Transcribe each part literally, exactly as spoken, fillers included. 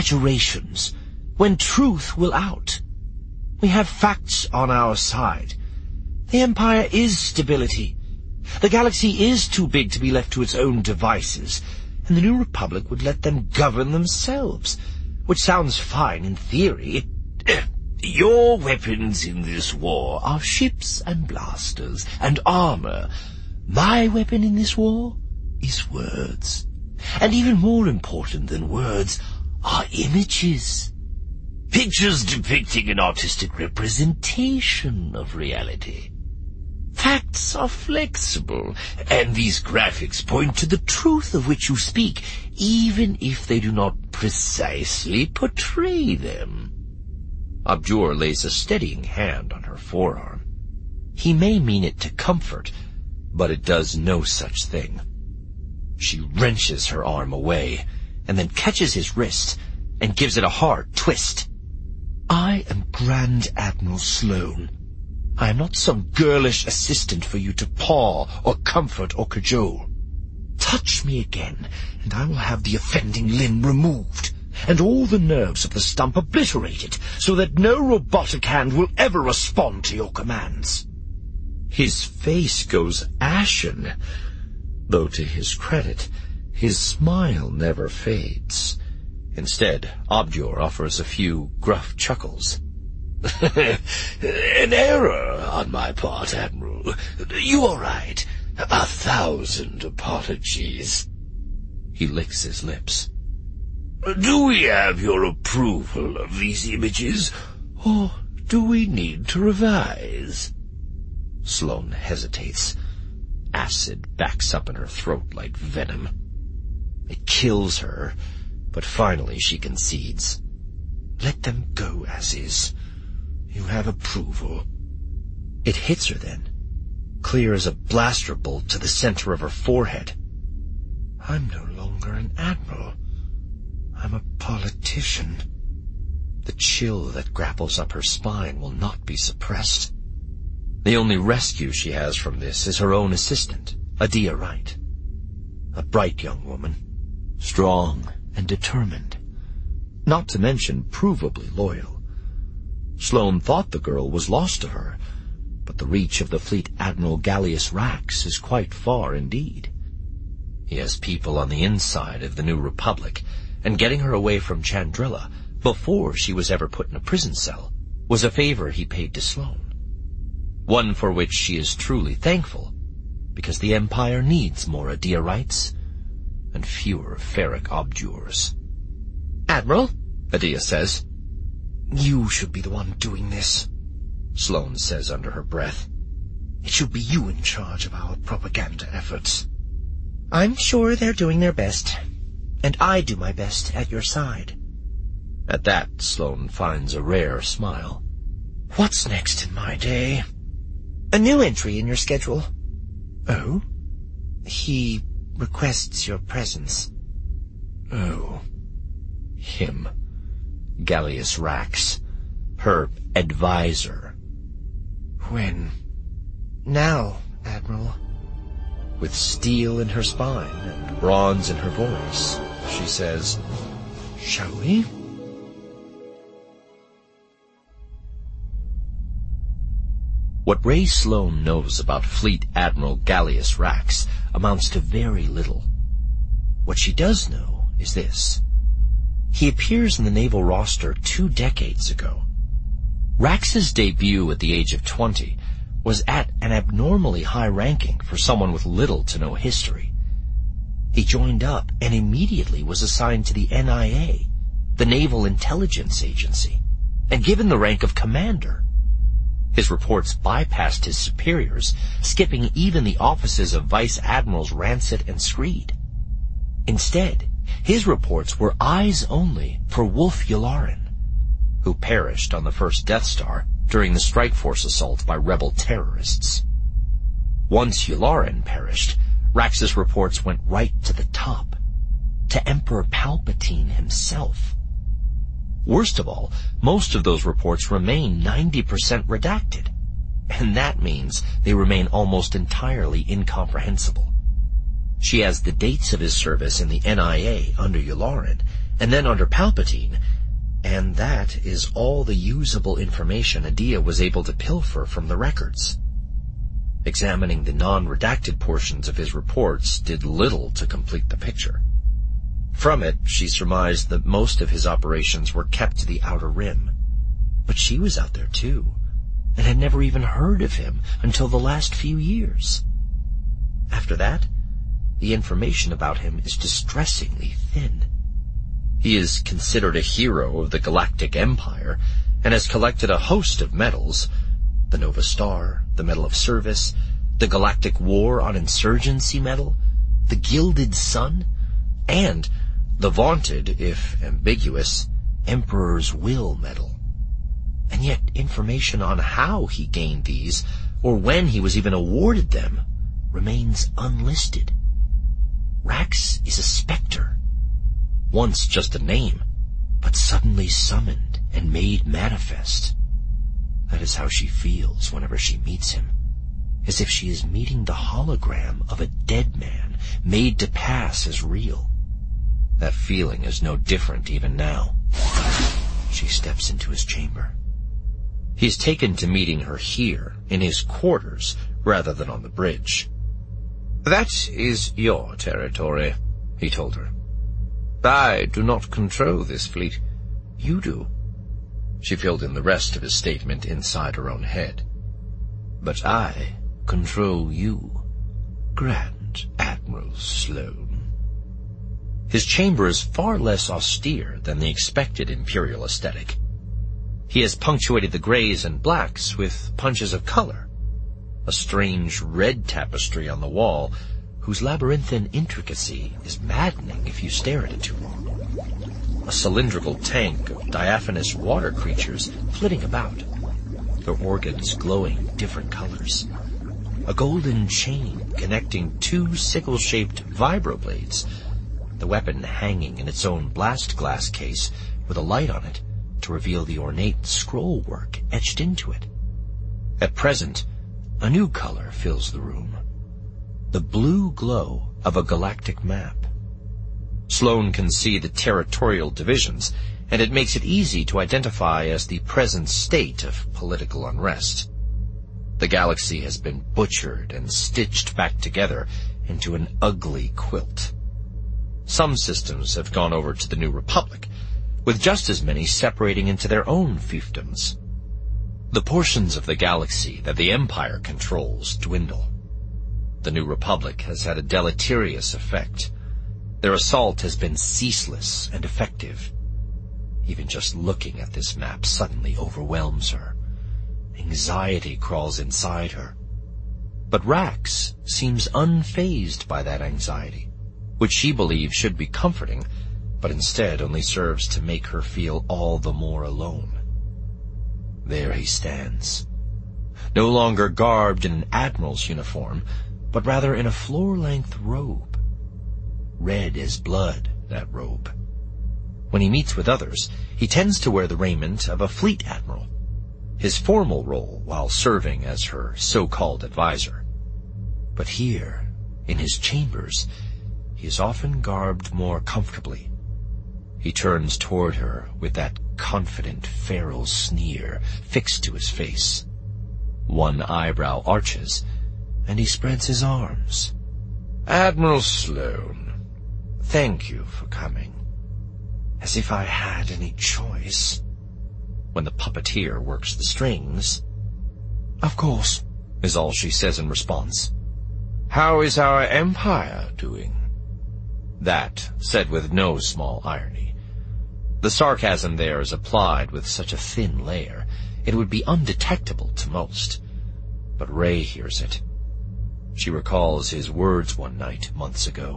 exaggerations, when truth will out. We have facts on our side. The Empire is stability. The galaxy is too big to be left to its own devices, and the New Republic would let them govern themselves, which sounds fine in theory. Your weapons in this war are ships and blasters and armor. My weapon in this war is words. And even more important than words are images. Pictures depicting an artistic representation of reality. Facts are flexible, and these graphics point to the truth of which you speak, even if they do not precisely portray them. Abjur lays a steadying hand on her forearm. He may mean it to comfort, but it does no such thing. She wrenches her arm away, and then catches his wrist and gives it a hard twist. I am Grand Admiral Sloane. I am not some girlish assistant for you to paw or comfort or cajole. Touch me again, and I will have the offending limb removed, and all the nerves of the stump obliterated, so that no robotic hand will ever respond to your commands. His face goes ashen, though to his credit, his smile never fades. Instead, Abjur offers a few gruff chuckles. An error on my part, Admiral. You are right. A thousand apologies. He licks his lips. Do we have your approval of these images, or do we need to revise? Sloane hesitates. Acid backs up in her throat like venom. It kills her, but finally she concedes. Let them go as is. You have approval. It hits her then, clear as a blaster bolt to the center of her forehead. I'm no longer an admiral. I'm a politician. The chill that grapples up her spine will not be suppressed. The only rescue she has from this is her own assistant, Adia Wright. A bright young woman, strong and determined, not to mention provably loyal. Sloane thought the girl was lost to her, but the reach of the fleet Admiral Gallius Rax is quite far indeed. He has people on the inside of the New Republic, and getting her away from Chandrila before she was ever put in a prison cell was a favor he paid to Sloane. One for which she is truly thankful, because the Empire needs more Adia Wrights and fewer Ferric Abjurs. Admiral, Adia says. You should be the one doing this, Sloane says under her breath. It should be you in charge of our propaganda efforts. I'm sure they're doing their best, and I do my best at your side. At that, Sloane finds a rare smile. What's next in my day? A new entry in your schedule. Oh? He requests your presence. Oh. Him. Gallius Rax. Her advisor. When? Now, Admiral. With steel in her spine and bronze in her voice, she says, Shall we? What Ray Sloane knows about Fleet Admiral Gallius Rax amounts to very little. What she does know is this. He appears in the naval roster two decades ago. Rax's debut at the age of twenty was at an abnormally high ranking for someone with little to no history. He joined up and immediately was assigned to the N I A, the Naval Intelligence Agency, and given the rank of commander. His reports bypassed his superiors, skipping even the offices of Vice Admirals Rancid and Screed. Instead, his reports were eyes only for Wolf Yularen, who perished on the first Death Star during the Strike Force assault by rebel terrorists. Once Yularen perished, Rax's reports went right to the top, to Emperor Palpatine himself. Worst of all, most of those reports remain ninety percent redacted, and that means they remain almost entirely incomprehensible. She has the dates of his service in the N I A under Yularen, and then under Palpatine, and that is all the usable information Adia was able to pilfer from the records. Examining the non-redacted portions of his reports did little to complete the picture. From it, she surmised that most of his operations were kept to the Outer Rim. But she was out there too, and had never even heard of him until the last few years. After that, the information about him is distressingly thin. He is considered a hero of the Galactic Empire, and has collected a host of medals: the Nova Star, the Medal of Service, the Galactic War on Insurgency Medal, the Gilded Sun, and the vaunted, if ambiguous, Emperor's Will Medal. And yet information on how he gained these, or when he was even awarded them, remains unlisted. Rax is a specter, once just a name, but suddenly summoned and made manifest. That is how she feels whenever she meets him, as if she is meeting the hologram of a dead man made to pass as real. That feeling is no different even now. She steps into his chamber. He's taken to meeting her here, in his quarters, rather than on the bridge. "That is your territory," he told her. "I do not control this fleet. You do." She filled in the rest of his statement inside her own head. "But I control you, Grand Admiral Sloane." His chamber is far less austere than the expected Imperial aesthetic. He has punctuated the grays and blacks with punches of color. A strange red tapestry on the wall, whose labyrinthine intricacy is maddening if you stare at it too long. A cylindrical tank of diaphanous water creatures flitting about, their organs glowing different colors. A golden chain connecting two sickle-shaped vibroblades, the weapon hanging in its own blast glass case with a light on it to reveal the ornate scroll work etched into it. At present, a new color fills the room, the blue glow of a galactic map. Sloane can see the territorial divisions, and it makes it easy to identify as the present state of political unrest. The galaxy has been butchered and stitched back together into an ugly quilt. Some systems have gone over to the New Republic, with just as many separating into their own fiefdoms. The portions of the galaxy that the Empire controls dwindle. The New Republic has had a deleterious effect. Their assault has been ceaseless and effective. Even just looking at this map suddenly overwhelms her. Anxiety crawls inside her. But Rax seems unfazed by that anxiety, which she believes should be comforting, but instead only serves to make her feel all the more alone. There he stands, no longer garbed in an admiral's uniform, but rather in a floor-length robe. Red as blood, that robe. When he meets with others, he tends to wear the raiment of a fleet admiral, his formal role while serving as her so-called advisor. But here, in his chambers, he is often garbed more comfortably. He turns toward her with that confident feral sneer fixed to his face. One eyebrow arches, and he spreads his arms. "Admiral Sloane, thank you for coming." As if I had any choice. When the puppeteer works the strings, "Of course," is all she says in response. "How is our empire doing?" That said with no small irony. The sarcasm there is applied with such a thin layer, it would be undetectable to most. But Rey hears it. She recalls his words one night, months ago.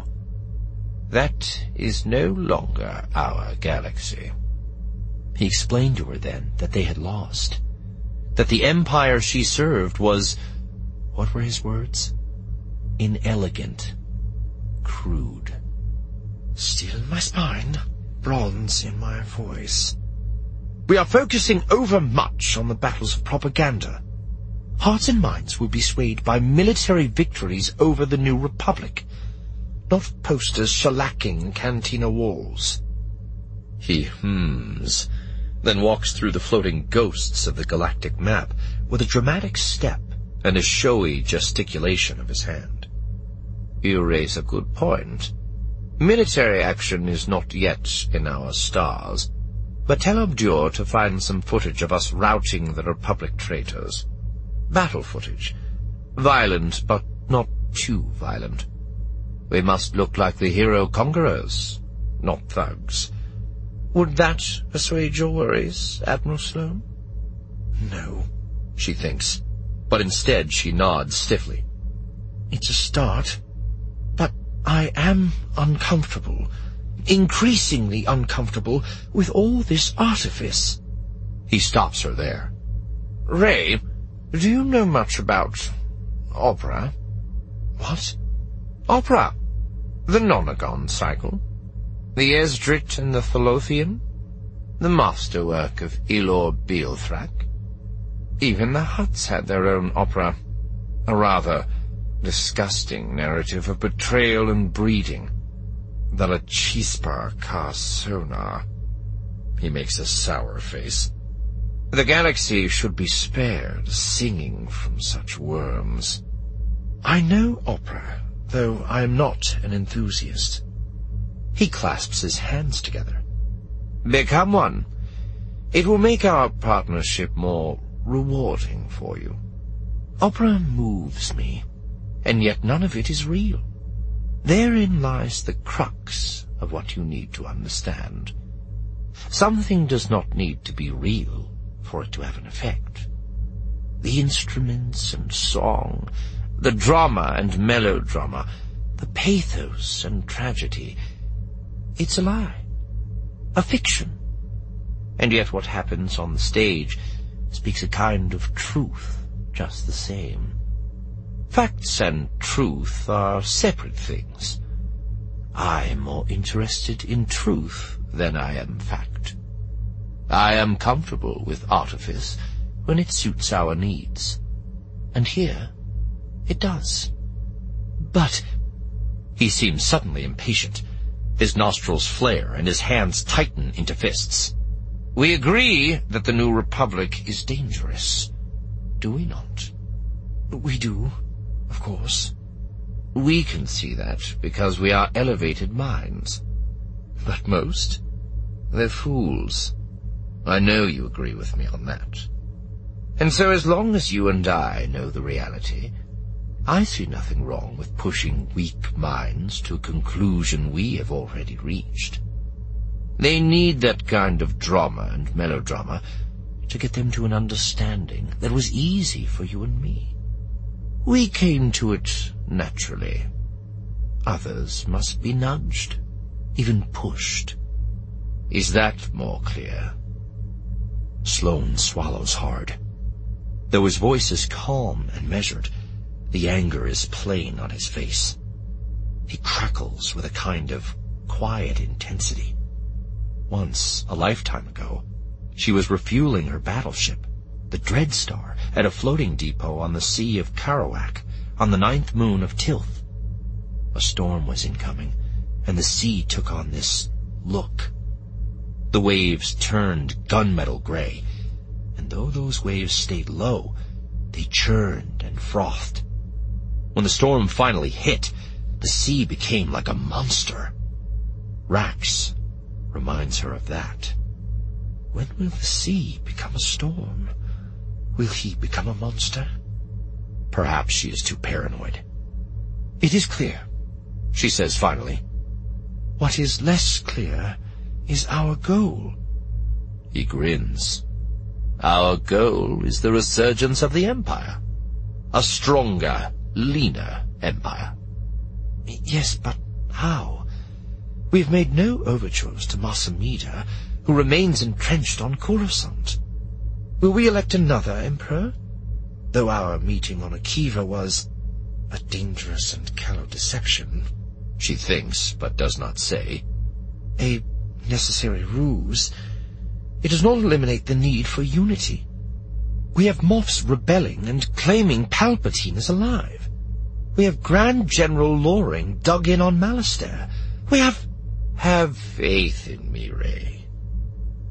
"That is no longer our galaxy." He explained to her then that they had lost, that the empire she served was, what were his words? Inelegant, crude. Steel in my spine, bronze in my voice. "We are focusing overmuch on the battles of propaganda. Hearts and minds will be swayed by military victories over the New Republic, not posters shellacking cantina walls." He hums, then walks through the floating ghosts of the galactic map with a dramatic step and a showy gesticulation of his hand. You raise a good point. Military action is not yet in our stars, but tell Abdur to find some footage of us routing the Republic traitors. Battle footage. Violent, but not too violent. We must look like the hero conquerors, not thugs. Would that assuage your worries, Admiral Sloane? No, she thinks, but instead she nods stiffly. It's a start, but I am uncomfortable, increasingly uncomfortable with all this artifice. He stops her there. Ray, do you know much about opera? What? Opera. The Nonagon cycle. The Esdrit and the Tholothean. The masterwork of Elor Bealthrak. Even the Hutts had their own opera. A rather disgusting narrative of betrayal and breeding. The La Chispa Ka Sonar. He makes a sour face. The galaxy should be spared singing from such worms. I know opera, though I am not an enthusiast. He clasps his hands together. Become one. It will make our partnership more rewarding for you. Opera moves me, and yet none of it is real. Therein lies the crux of what you need to understand. Something does not need to be real for it to have an effect. The instruments and song, the drama and melodrama, the pathos and tragedy, it's a lie, a fiction. And yet what happens on the stage speaks a kind of truth just the same. Facts and truth are separate things. I am more interested in truth than I am fact. I am comfortable with artifice when it suits our needs. And here it does. But he seems suddenly impatient. His nostrils flare and his hands tighten into fists. We agree that the New Republic is dangerous, do we not? We do, of course. We can see that because we are elevated minds. But most, they're fools. I know you agree with me on that. And so as long as you and I know the reality, I see nothing wrong with pushing weak minds to a conclusion we have already reached. They need that kind of drama and melodrama to get them to an understanding that was easy for you and me. We came to it naturally. Others must be nudged, even pushed. Is that more clear? Sloane swallows hard. Though his voice is calm and measured, the anger is plain on his face. He crackles with a kind of quiet intensity. Once, a lifetime ago, she was refueling her battleship, the Dreadstar, at a floating depot on the Sea of Karawak, on the ninth moon of Tilth. A storm was incoming, and the sea took on this look. The waves turned gunmetal gray, and though those waves stayed low, they churned and frothed. When the storm finally hit, the sea became like a monster. Rax reminds her of that. When will the sea become a storm? Will he become a monster? Perhaps she is too paranoid. It is clear, she says finally. What is less clear is our goal. He grins. Our goal is the resurgence of the Empire. A stronger, leaner Empire. Yes, but how? We've made no overtures to Masamida, who remains entrenched on Coruscant. Will we elect another emperor? Though our meeting on Akiva was a dangerous and callow deception, she thinks, but does not say. A necessary ruse. It does not eliminate the need for unity. We have Moffs rebelling and claiming Palpatine is alive. We have Grand General Loring dug in on Malastare. We have... Have faith in me, Ray.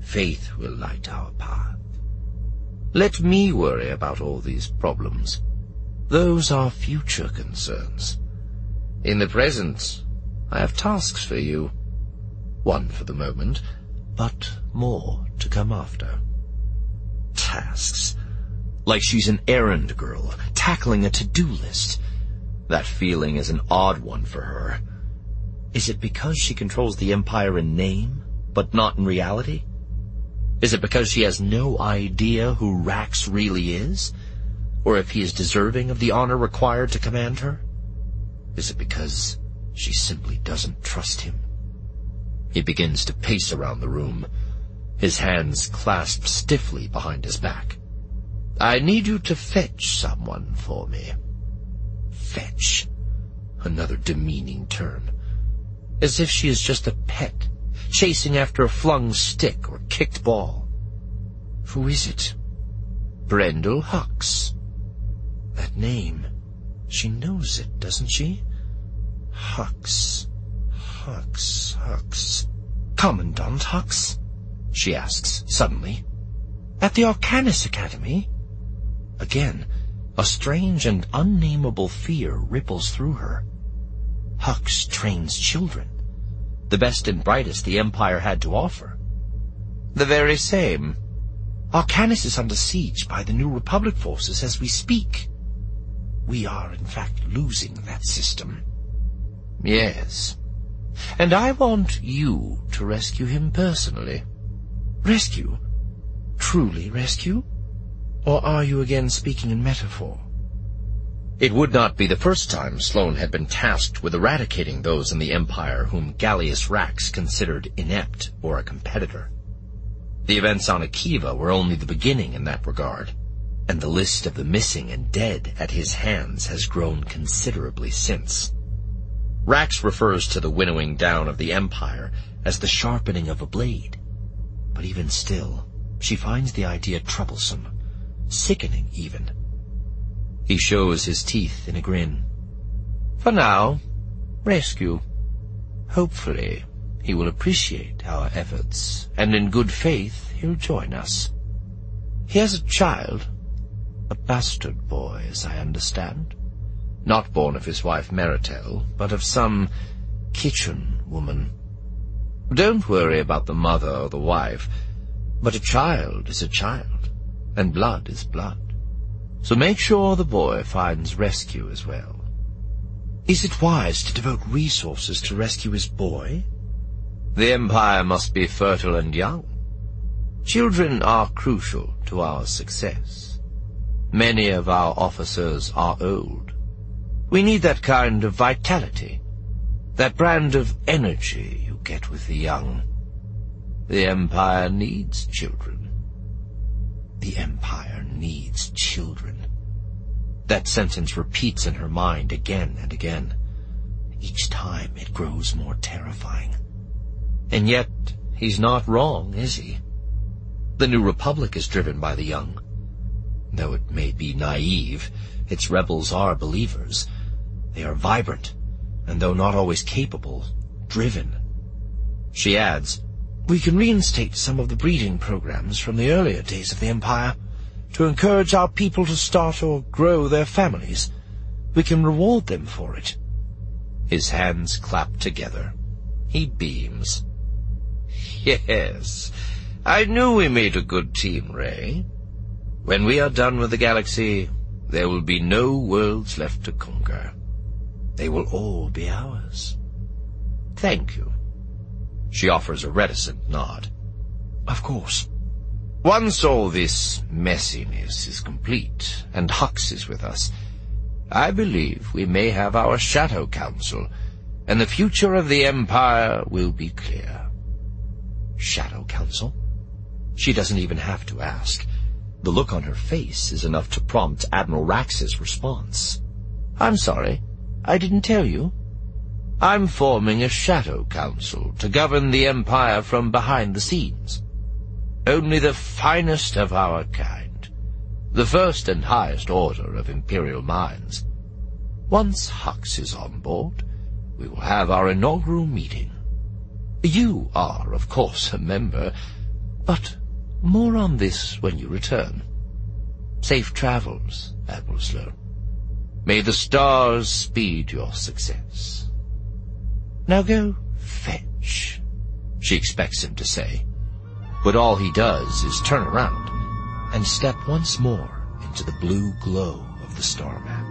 Faith will light our path. Let me worry about all these problems. Those are future concerns. In the present, I have tasks for you. One for the moment, but more to come after. Tasks. Like she's an errand girl, tackling a to-do list. That feeling is an odd one for her. Is it because she controls the Empire in name, but not in reality? Is it because she has no idea who Rax really is, or if he is deserving of the honor required to command her? Is it because she simply doesn't trust him? He begins to pace around the room, his hands clasped stiffly behind his back. I need you to fetch someone for me. Fetch. Another demeaning term. As if she is just a pet, chasing after a flung stick or kicked ball. Who is it? Brendel Hux. That name. She knows it, doesn't she? Hux. Hux. Hux. Commandant Hux? She asks, suddenly. At the Arcanus Academy? Again, a strange and unnameable fear ripples through her. Hux trains children, the best and brightest the Empire had to offer. The very same. Arcanus is under siege by the New Republic forces as we speak. We are, in fact, losing that system. Yes. And I want you to rescue him personally. Rescue? Truly rescue? Or are you again speaking in metaphor? It would not be the first time Sloane had been tasked with eradicating those in the Empire whom Gallius Rax considered inept or a competitor. The events on Akiva were only the beginning in that regard, and the list of the missing and dead at his hands has grown considerably since. Rax refers to the winnowing down of the Empire as the sharpening of a blade, but even still, she finds the idea troublesome, sickening even. He shows his teeth in a grin. For now, rescue. Hopefully, he will appreciate our efforts, and in good faith he'll join us. He has a child, a bastard boy, as I understand. Not born of his wife Meritel, but of some kitchen woman. Don't worry about the mother or the wife, but a child is a child, and blood is blood. So make sure the boy finds rescue as well. Is it wise to devote resources to rescue his boy? The Empire must be fertile and young. Children are crucial to our success. Many of our officers are old. We need that kind of vitality, that brand of energy you get with the young. The Empire needs children. The Empire needs children. That sentence repeats in her mind again and again. Each time it grows more terrifying. And yet, he's not wrong, is he? The New Republic is driven by the young. Though it may be naive, its rebels are believers. They are vibrant, and though not always capable, driven. She adds, we can reinstate some of the breeding programs from the earlier days of the Empire to encourage our people to start or grow their families. We can reward them for it. His hands clap together. He beams. Yes, I knew we made a good team, Ray. When we are done with the galaxy, there will be no worlds left to conquer. They will all be ours. Thank you. She offers a reticent nod. Of course. Once all this messiness is complete, and Hux is with us, I believe we may have our Shadow Council, and the future of the Empire will be clear. Shadow Council? She doesn't even have to ask. The look on her face is enough to prompt Admiral Rax's response. I'm sorry, I didn't tell you. I'm forming a Shadow Council to govern the Empire from behind the scenes. Only the finest of our kind, the first and highest order of Imperial minds. Once Hux is on board, we will have our inaugural meeting. You are, of course, a member, But more on this when you return. Safe travels, Admiral Sloane. May the stars speed your success. Now go fetch, she expects him to say. But all he does is turn around and step once more into the blue glow of the star map.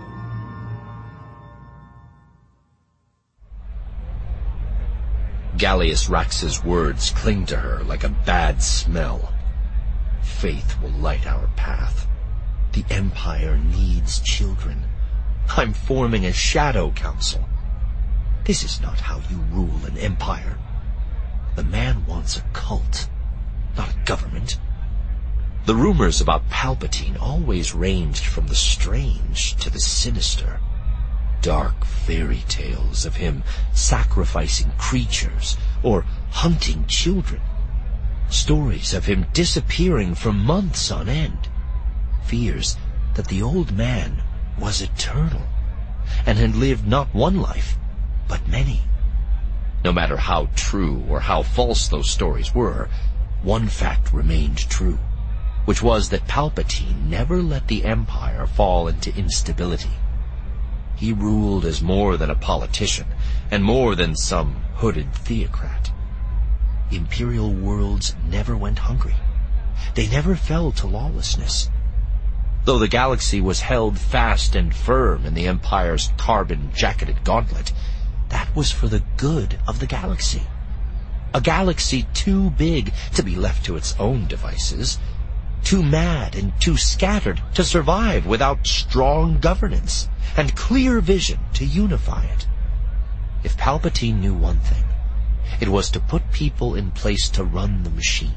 Gallius Rax's words cling to her like a bad smell. Faith will light our path. The Empire needs children. I'm forming a shadow council. This is not how you rule an empire. The man wants a cult, not a government. The rumors about Palpatine always ranged from the strange to the sinister. Dark fairy tales of him sacrificing creatures or hunting children. Stories of him disappearing for months on end. Fears that the old man was eternal and had lived not one life, but many. No matter how true or how false those stories were, one fact remained true, which was that Palpatine never let the Empire fall into instability. He ruled as more than a politician, and more than some hooded theocrat. Imperial worlds never went hungry. They never fell to lawlessness. Though the galaxy was held fast and firm in the Empire's carbon-jacketed gauntlet, that was for the good of the galaxy. A galaxy too big to be left to its own devices, too mad and too scattered to survive without strong governance and clear vision to unify it. If Palpatine knew one thing, it was to put people in place to run the machine.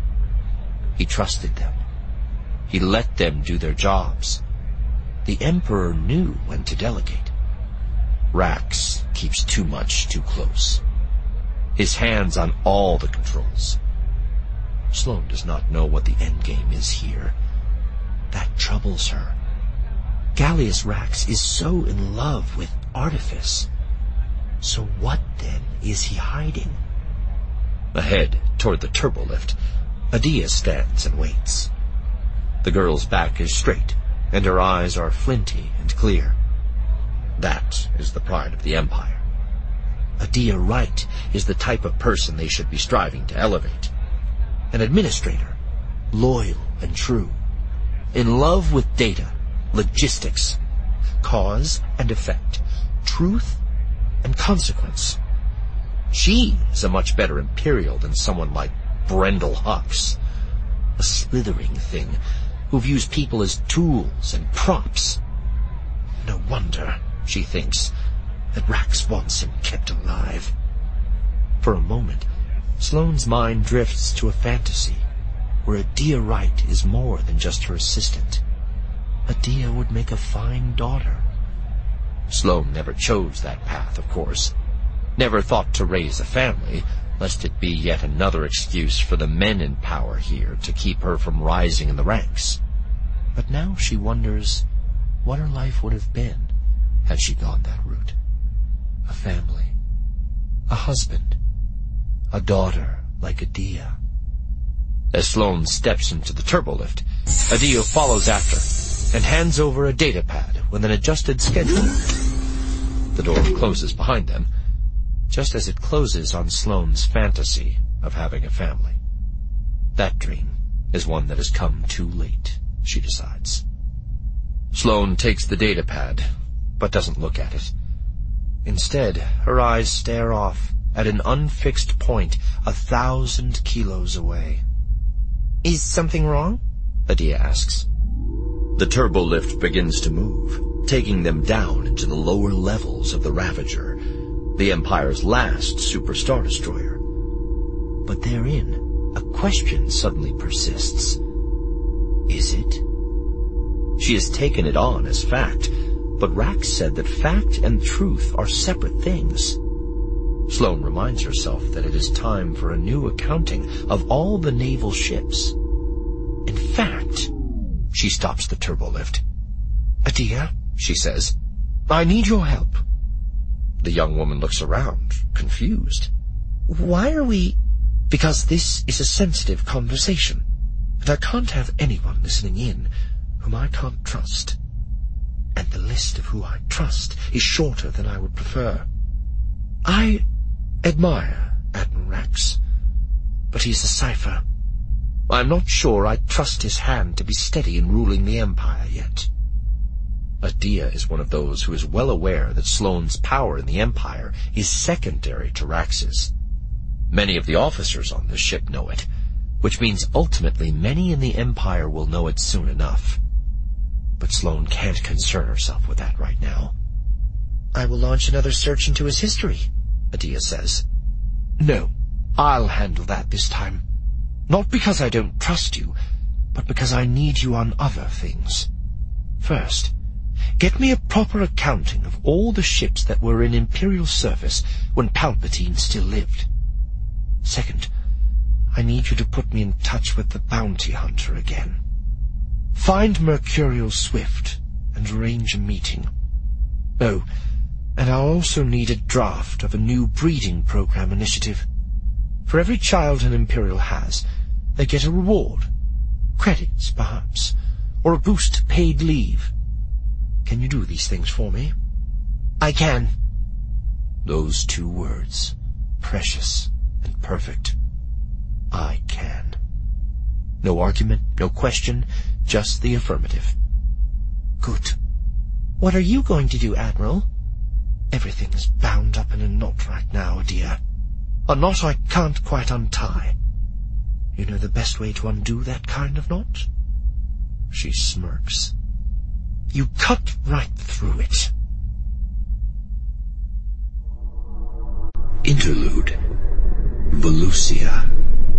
He trusted them. He let them do their jobs. The Emperor knew when to delegate. Rax keeps too much too close. His hands on all the controls. Sloane does not know what the endgame is here. That troubles her. Gallius Rax is so in love with artifice. So what, then, is he hiding? Ahead, toward the turbolift, Adia stands and waits. The girl's back is straight, and her eyes are flinty and clear. That is the pride of the Empire. Adia Wright is the type of person they should be striving to elevate. An administrator, loyal and true, in love with data, logistics, cause and effect, truth and consequence. She is a much better Imperial than someone like Brendel Hux, a slithering thing who views people as tools and props. No wonder, she thinks, that Rax wants him kept alive. For a moment, Sloane's mind drifts to a fantasy where Adia Wright is more than just her assistant. Adia would make a fine daughter. Sloane never chose that path, of course. Never thought to raise a family, lest it be yet another excuse for the men in power here to keep her from rising in the ranks. But now she wonders what her life would have been had she gone that route. A family, a husband, a daughter like Adia. As Sloane steps into the turbolift, Adia follows after and hands over a datapad with an adjusted schedule. The door closes behind them, just as it closes on Sloane's fantasy of having a family. That dream is one that has come too late, she decides. Sloane takes the datapad, but doesn't look at it. Instead, her eyes stare off at an unfixed point a thousand kilos away. "Is something wrong?" Adia asks. The turbolift begins to move, taking them down into the lower levels of the Ravager, the Empire's last Super Star Destroyer. But therein, a question suddenly persists. Is it? She has taken it on as fact, but Rax said that fact and truth are separate things. Sloane reminds herself that it is time for a new accounting of all the naval ships. In fact, she stops the turbolift. "Adia," she says, "I need your help." The young woman looks around, confused. "Why are we... Because this is a sensitive conversation, and I can't have anyone listening in whom I can't trust. And the list of who I trust is shorter than I would prefer. I admire Admiral Rax, but he's a cipher. I'm not sure I trust his hand to be steady in ruling the Empire yet. Adia is one of those who is well aware that Sloane's power in the Empire is secondary to Rax's. Many of the officers on this ship know it, which means ultimately many in the Empire will know it soon enough. But Sloane can't concern herself with that right now. I will launch another search into his history, Adia says. No, I'll handle that this time. Not because I don't trust you, but because I need you on other things. First, get me a proper accounting of all the ships that were in Imperial service when Palpatine still lived. Second, I need you to put me in touch with the bounty hunter again. Find Mercurial Swift and arrange a meeting. Oh, and I'll also need a draft of a new breeding program initiative. For every child an Imperial has, they get a reward. Credits, perhaps, or a boost to paid leave. Can you do these things for me? I can. Those two words, precious and perfect. I can. No argument, no question, just the affirmative. Good. What are you going to do, Admiral? Everything is bound up in a knot right now, dear. A knot I can't quite untie. You know the best way to undo that kind of knot? She smirks. You cut right through it. Interlude. Volusia.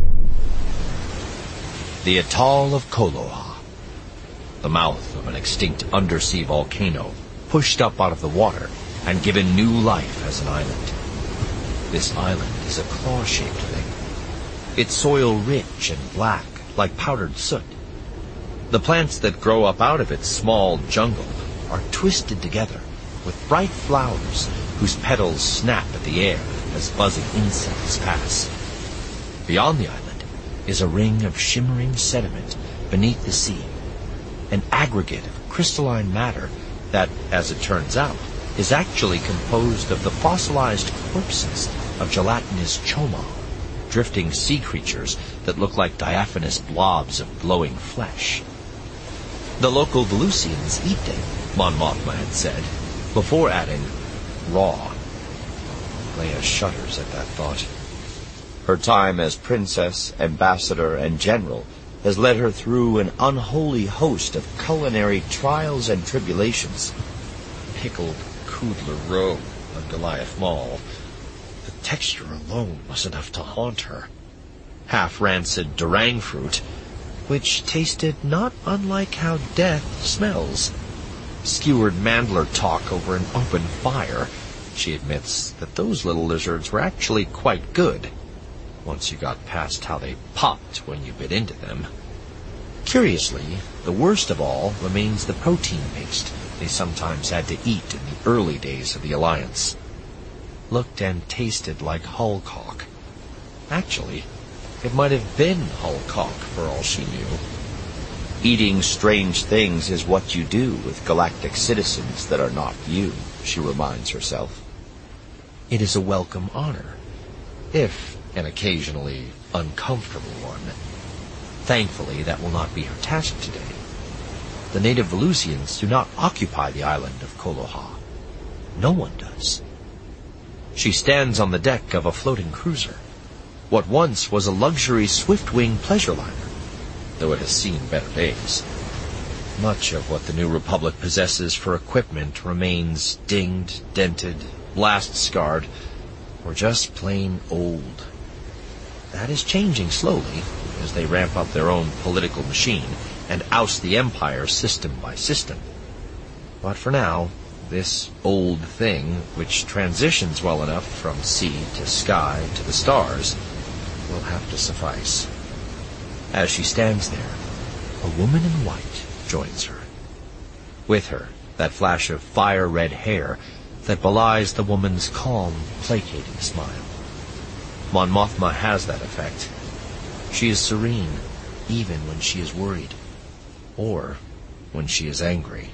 The atoll of Koloha, the mouth of an extinct undersea volcano, pushed up out of the water and given new life as an island. This island is a claw-shaped thing, its soil rich and black like powdered soot. The plants that grow up out of its small jungle are twisted together with bright flowers whose petals snap at the air as buzzing insects pass. Beyond the island is a ring of shimmering sediment beneath the sea, an aggregate of crystalline matter that, as it turns out, is actually composed of the fossilized corpses of gelatinous choma, drifting sea creatures that look like diaphanous blobs of glowing flesh. The local Volusians eat them, Mon Mothma had said, before adding, raw. Leia shudders at that thought. Her time as princess, ambassador, and general has led her through an unholy host of culinary trials and tribulations. Pickled Kudla roe on Goliath Mall. The texture alone was enough to haunt her. Half-rancid durang fruit, which tasted not unlike how death smells. Skewered mandler talk over an open fire. She admits that those little lizards were actually quite good, once you got past how they popped when you bit into them. Curiously, the worst of all remains the protein paste they sometimes had to eat in the early days of the Alliance. Looked and tasted like Hullcock. Actually, it might have been Hullcock for all she knew. Eating strange things is what you do with galactic citizens that are not you, she reminds herself. It is a welcome honor, if an occasionally uncomfortable one. Thankfully, that will not be her task today. The native Volusians do not occupy the island of Koloha. No one does. She stands on the deck of a floating cruiser, what once was a luxury swift-wing pleasure liner, though it has seen better days. Much of what the New Republic possesses for equipment remains dinged, dented, blast-scarred, or just plain old. That is changing slowly as they ramp up their own political machine and oust the Empire system by system. But for now, this old thing, which transitions well enough from sea to sky to the stars, will have to suffice. As she stands there, a woman in white joins her. With her, that flash of fire-red hair that belies the woman's calm, placating smile. Mon Mothma has that effect. She is serene, even when she is worried, or when she is angry.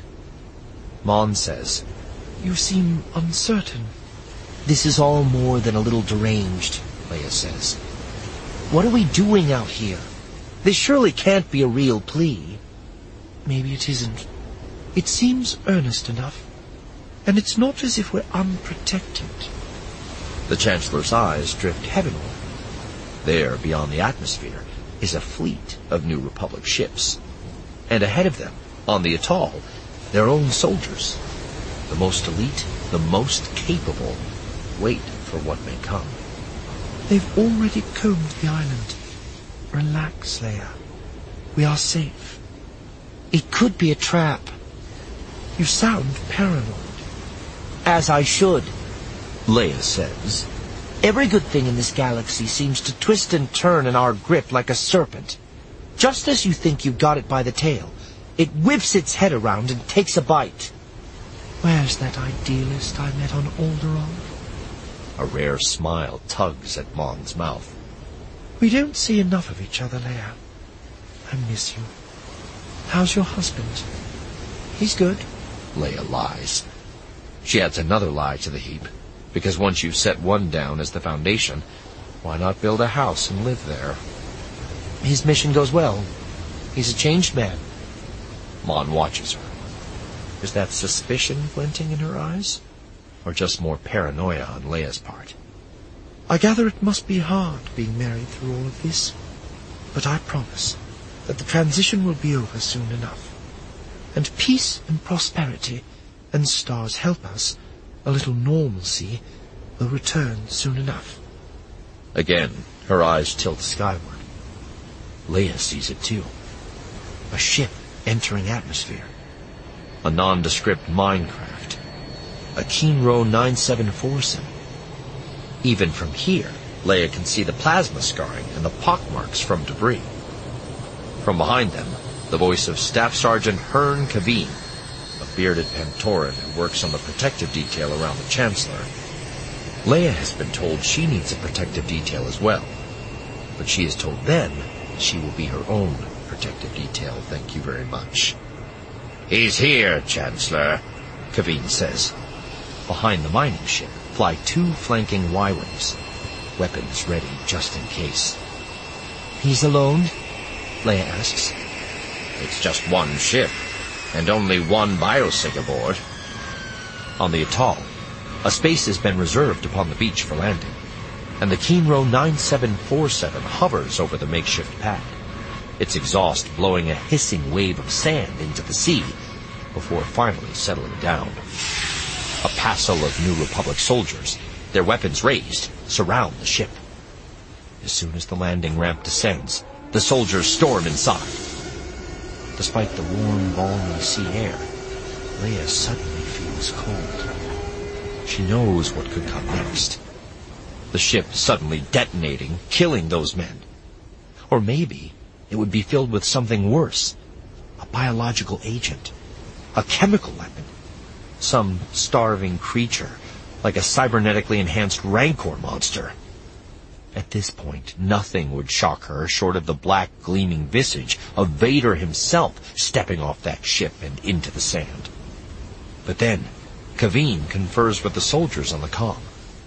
Mon says, "You seem uncertain." "This is all more than a little deranged," Leia says. "What are we doing out here? This surely can't be a real plea." "Maybe it isn't. It seems earnest enough. And it's not as if we're unprotected." The Chancellor's eyes drift heavenward. There, beyond the atmosphere, is a fleet of New Republic ships. And ahead of them, on the atoll, their own soldiers. The most elite, the most capable, wait for what may come. "They've already combed the island. Relax, Leia. We are safe." "It could be a trap." "You sound paranoid." "As I should," Leia says. "Every good thing in this galaxy seems to twist and turn in our grip like a serpent. Just as you think you've got it by the tail, it whips its head around and takes a bite." "Where's that idealist I met on Alderaan?" A rare smile tugs at Mon's mouth. "We don't see enough of each other, Leia. I miss you. How's your husband?" "He's good," Leia lies. She adds another lie to the heap, because once you've set one down as the foundation, why not build a house and live there? "His mission goes well. He's a changed man." Mon watches her. Is that suspicion glinting in her eyes? Or just more paranoia on Leia's part? "I gather it must be hard being married through all of this. But I promise that the transition will be over soon enough. And peace and prosperity, and stars help us, a little normalcy, will return soon enough." Again, her eyes tilt skyward. Leia sees it too. A ship entering atmosphere. A nondescript minecraft. A Kinro nine seven four seven. Even from here, Leia can see the plasma scarring and the pockmarks from debris. From behind them, the voice of Staff Sergeant Hearn Kaveen, a bearded Pantoran who works on the protective detail around the Chancellor. Leia has been told she needs a protective detail as well, but she is told then she will be her own protective detail, thank you very much. "He's here, Chancellor," Kaveen says. Behind the mining ship fly two flanking Y-Wings, weapons ready just in case. "He's alone?" Leia asks. "It's just one ship, and only one biosig aboard." On the atoll, a space has been reserved upon the beach for landing, and the Kinro nine seven four seven hovers over the makeshift pad, its exhaust blowing a hissing wave of sand into the sea before finally settling down. A passel of New Republic soldiers, their weapons raised, surround the ship. As soon as the landing ramp descends, the soldiers storm inside. Despite the warm, balmy sea air, Leia suddenly feels cold. She knows what could come next. The ship suddenly detonating, killing those men. Or maybe it would be filled with something worse. A biological agent. A chemical weapon. Some starving creature, like a cybernetically enhanced Rancor monster. At this point, nothing would shock her short of the black, gleaming visage of Vader himself stepping off that ship and into the sand. But then, Kaveen confers with the soldiers on the comm.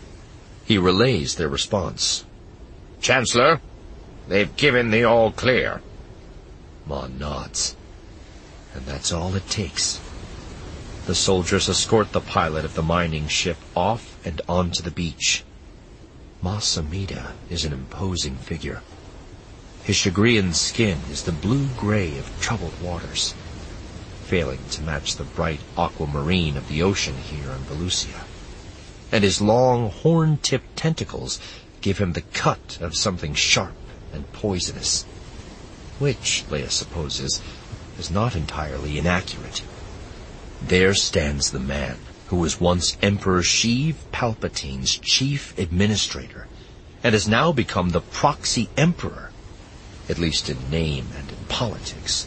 He relays their response. "Chancellor, they've given the all clear." Mon nods. And that's all it takes. The soldiers escort the pilot of the mining ship off and onto the beach. Mas Amedda is an imposing figure. His Chagrian skin is the blue-gray of troubled waters, failing to match the bright aquamarine of the ocean here on Valusia. And his long, horn-tipped tentacles give him the cut of something sharp and poisonous, which, Leia supposes, is not entirely inaccurate. There stands the man who was once Emperor Sheev Palpatine's chief administrator, and has now become the proxy emperor, at least in name and in politics.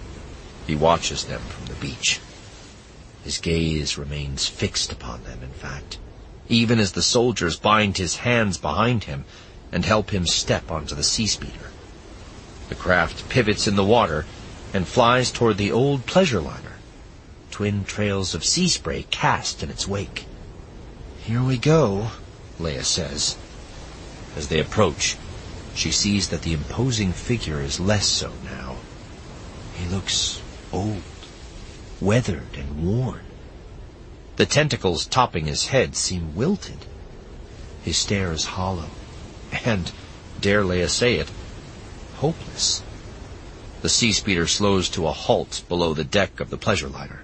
He watches them from the beach. His gaze remains fixed upon them, in fact, even as the soldiers bind his hands behind him and help him step onto the sea speeder. The craft pivots in the water and flies toward the old pleasure liner, twin trails of sea spray cast in its wake. "Here we go," Leia says. As they approach, she sees that the imposing figure is less so now. He looks old, weathered and worn. The tentacles topping his head seem wilted. His stare is hollow, and, dare Leia say it, hopeless. The sea speeder slows to a halt below the deck of the pleasure liner.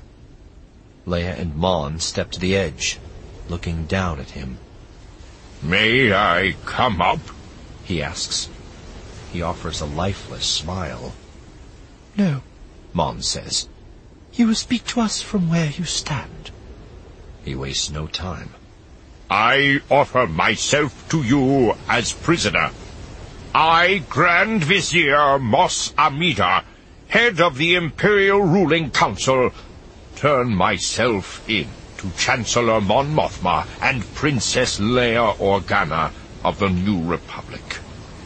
Leia and Mon step to the edge, looking down at him. "May I come up?" he asks. He offers a lifeless smile. "No," Mon says. "you will speak to us from where you stand." He wastes no time. "I offer myself to you as prisoner. I, Grand Vizier Mos Amida, head of the Imperial Ruling Council, turn myself in to Chancellor Mon Mothma and Princess Leia Organa of the New Republic.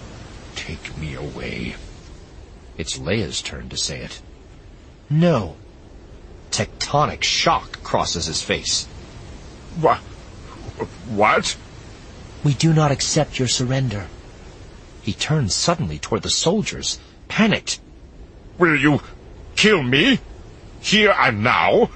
Take me away." It's Leia's turn to say it. "No." Tectonic shock crosses his face. What? What? "We do not accept your surrender." He turns suddenly toward the soldiers, panicked. Will you kill me? Here and now?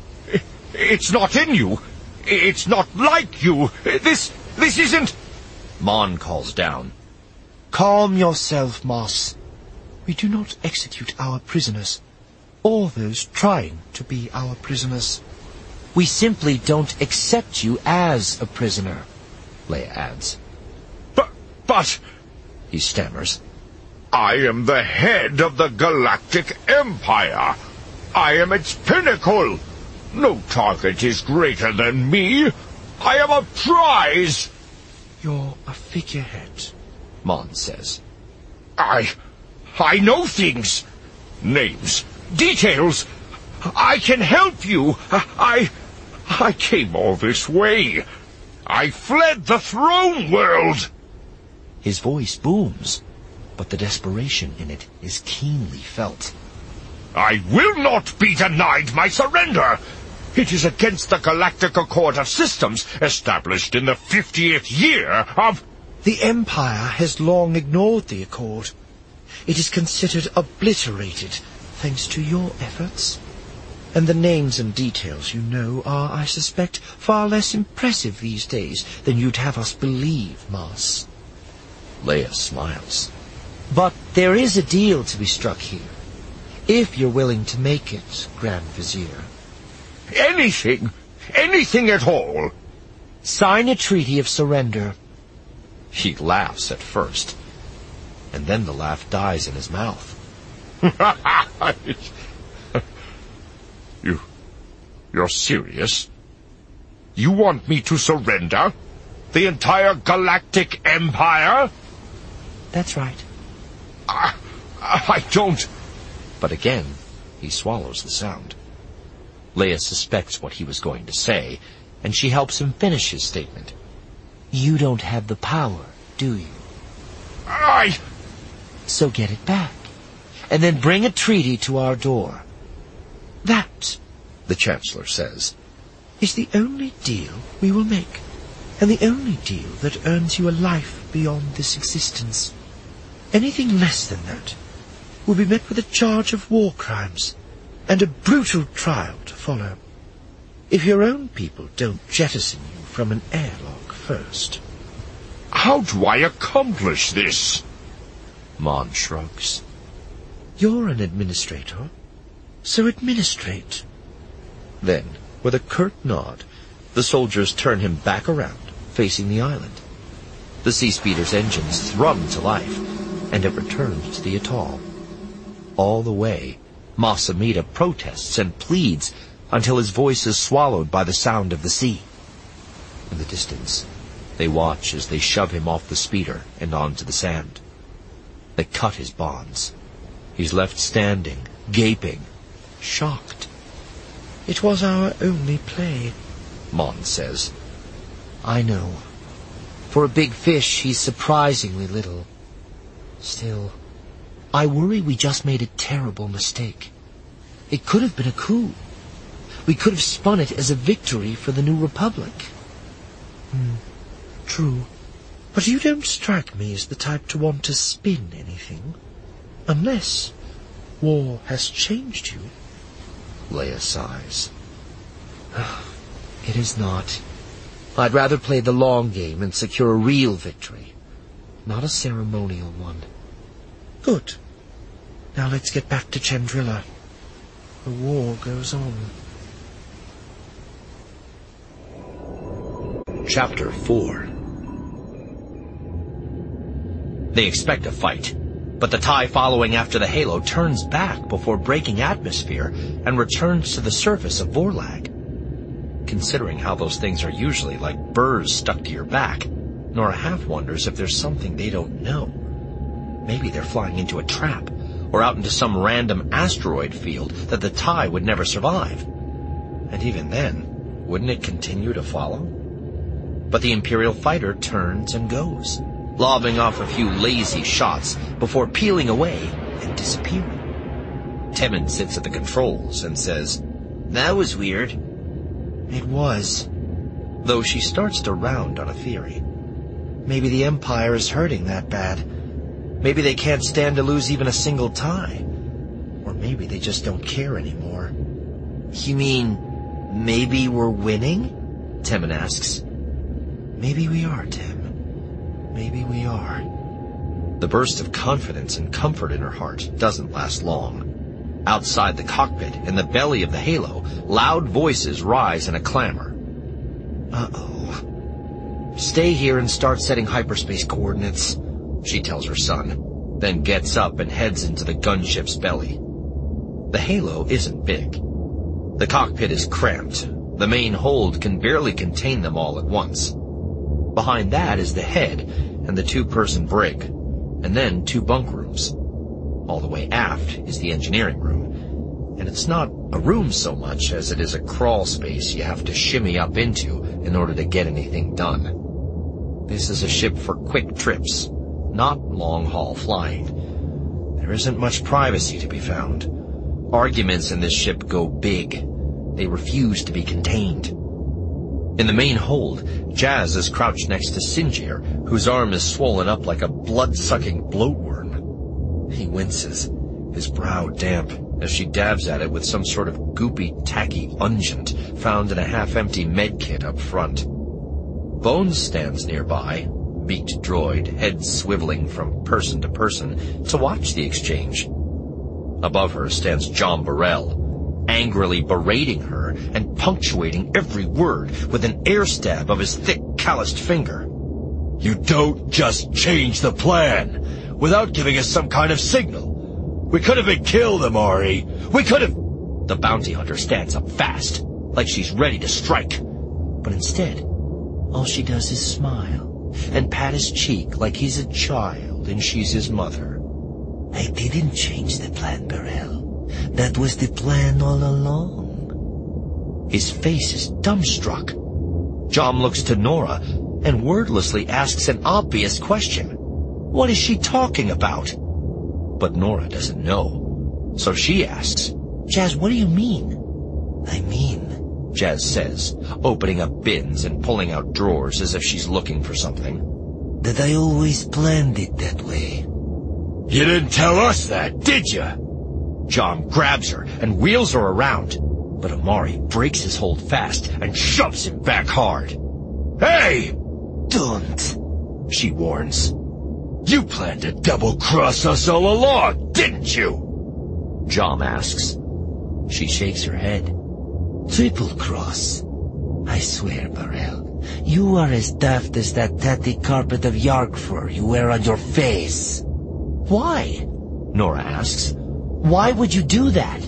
It's not in you. It's not like you. This, this isn't... Mon calls down. "Calm yourself, Mos. We do not execute our prisoners, or those trying to be our prisoners. We simply don't accept you as a prisoner," Leia adds. But, but... He stammers. I am the head of the Galactic Empire. I am its pinnacle. No target is greater than me. I am a prize. "You're a figurehead," Mon says. I... I know things. Names. Details. I can help you. I... I came all this way. I fled the throne world. His voice booms, but the desperation in it is keenly felt. I will not be denied my surrender. It is against the Galactic Accord of Systems established in the fiftieth year of... "The Empire has long ignored the Accord. It is considered obliterated thanks to your efforts. And the names and details you know are, I suspect, far less impressive these days than you'd have us believe, Mos." Leia smiles. "But there is a deal to be struck here, if you're willing to make it, Grand Vizier." Anything. Anything at all. "Sign a treaty of surrender." He laughs at first, and then the laugh dies in his mouth. you... You're serious? You want me to surrender? The entire Galactic Empire? "That's right." I, I don't... But again, he swallows the sound. Leia suspects what he was going to say, and she helps him finish his statement. "You don't have the power, do you? I... So get it back, and then bring a treaty to our door. That," the Chancellor says, "is the only deal we will make, and the only deal that earns you a life beyond this existence. Anything less than that will be met with a charge of war crimes, and a brutal trial to follow, if your own people don't jettison you from an airlock first." How do I accomplish this? Mon shrugs. "You're an administrator, so administrate." Then, with a curt nod, the soldiers turn him back around, facing the island. The sea speeder's engines thrum to life, and it returns to the atoll. All the way, Mos Amida protests and pleads until his voice is swallowed by the sound of the sea. In the distance, they watch as they shove him off the speeder and onto the sand. They cut his bonds. He's left standing, gaping, shocked. "It was our only play," Mon says. "I know. For a big fish, he's surprisingly little. Still, I worry we just made a terrible mistake. It could have been a coup. We could have spun it as a victory for the New Republic. Hmm, true. But you don't strike me as the type to want to spin anything. Unless war has changed you. Leia sighs. It is not. I'd rather play the long game and secure a real victory, not a ceremonial one. Good. Now let's get back to Chandrila. The war goes on. Chapter four. They expect a fight, but the TIE following after the Halo turns back before breaking atmosphere and returns to the surface of Vorlag. Considering how those things are usually like burrs stuck to your back, Nora half wonders if there's something they don't know. Maybe they're flying into a trap, or out into some random asteroid field that the TIE would never survive. And even then, wouldn't it continue to follow? But the Imperial fighter turns and goes, lobbing off a few lazy shots before peeling away and disappearing. Temmin sits at the controls and says, "That was weird." It was. Though she starts to round on a theory. Maybe the Empire is hurting that bad. Maybe they can't stand to lose even a single tie. Or maybe they just don't care anymore. You mean, maybe we're winning? Temmin asks. Maybe we are, Tem. Maybe we are. The burst of confidence and comfort in her heart doesn't last long. Outside the cockpit, in the belly of the Halo, loud voices rise in a clamor. Uh-oh. Stay here and start setting hyperspace coordinates, she tells her son, then gets up and heads into the gunship's belly. The Halo isn't big. The cockpit is cramped. The main hold can barely contain them all at once. Behind that is the head and the two-person brig, and then two bunk rooms. All the way aft is the engineering room, and it's not a room so much as it is a crawl space you have to shimmy up into in order to get anything done. This is a ship for quick trips, not long-haul flying. There isn't much privacy to be found. Arguments in this ship go big. They refuse to be contained. In the main hold, Jazz is crouched next to Sinjir, whose arm is swollen up like a blood-sucking bloatworm. He winces, his brow damp, as she dabs at it with some sort of goopy, tacky unguent found in a half-empty medkit up front. Bones stands nearby, beaked droid, head swiveling from person to person, to watch the exchange. Above her stands John Burrell, angrily berating her and punctuating every word with an air stab of his thick, calloused finger. You don't just change the plan without giving us some kind of signal. We could have been killed, Amari. We could have... The bounty hunter stands up fast, like she's ready to strike. But instead, all she does is smile and pat his cheek like he's a child and she's his mother. I didn't change the plan, Burrell. That was the plan all along. His face is dumbstruck. John looks to Nora and wordlessly asks an obvious question. What is she talking about? But Nora doesn't know. So she asks, Jazz, what do you mean? I mean, Jazz says, opening up bins and pulling out drawers as if she's looking for something, that I always planned it that way. You didn't tell us that, did you? John grabs her and wheels her around, but Amari breaks his hold fast and shoves him back hard. Hey! Don't, she warns. You planned to double-cross us all along, didn't you? John asks. She shakes her head. Triple-cross. I swear, Burrell, you are as daft as that tatty carpet of yarg fur you wear on your face. Why? Nora asks. Why would you do that?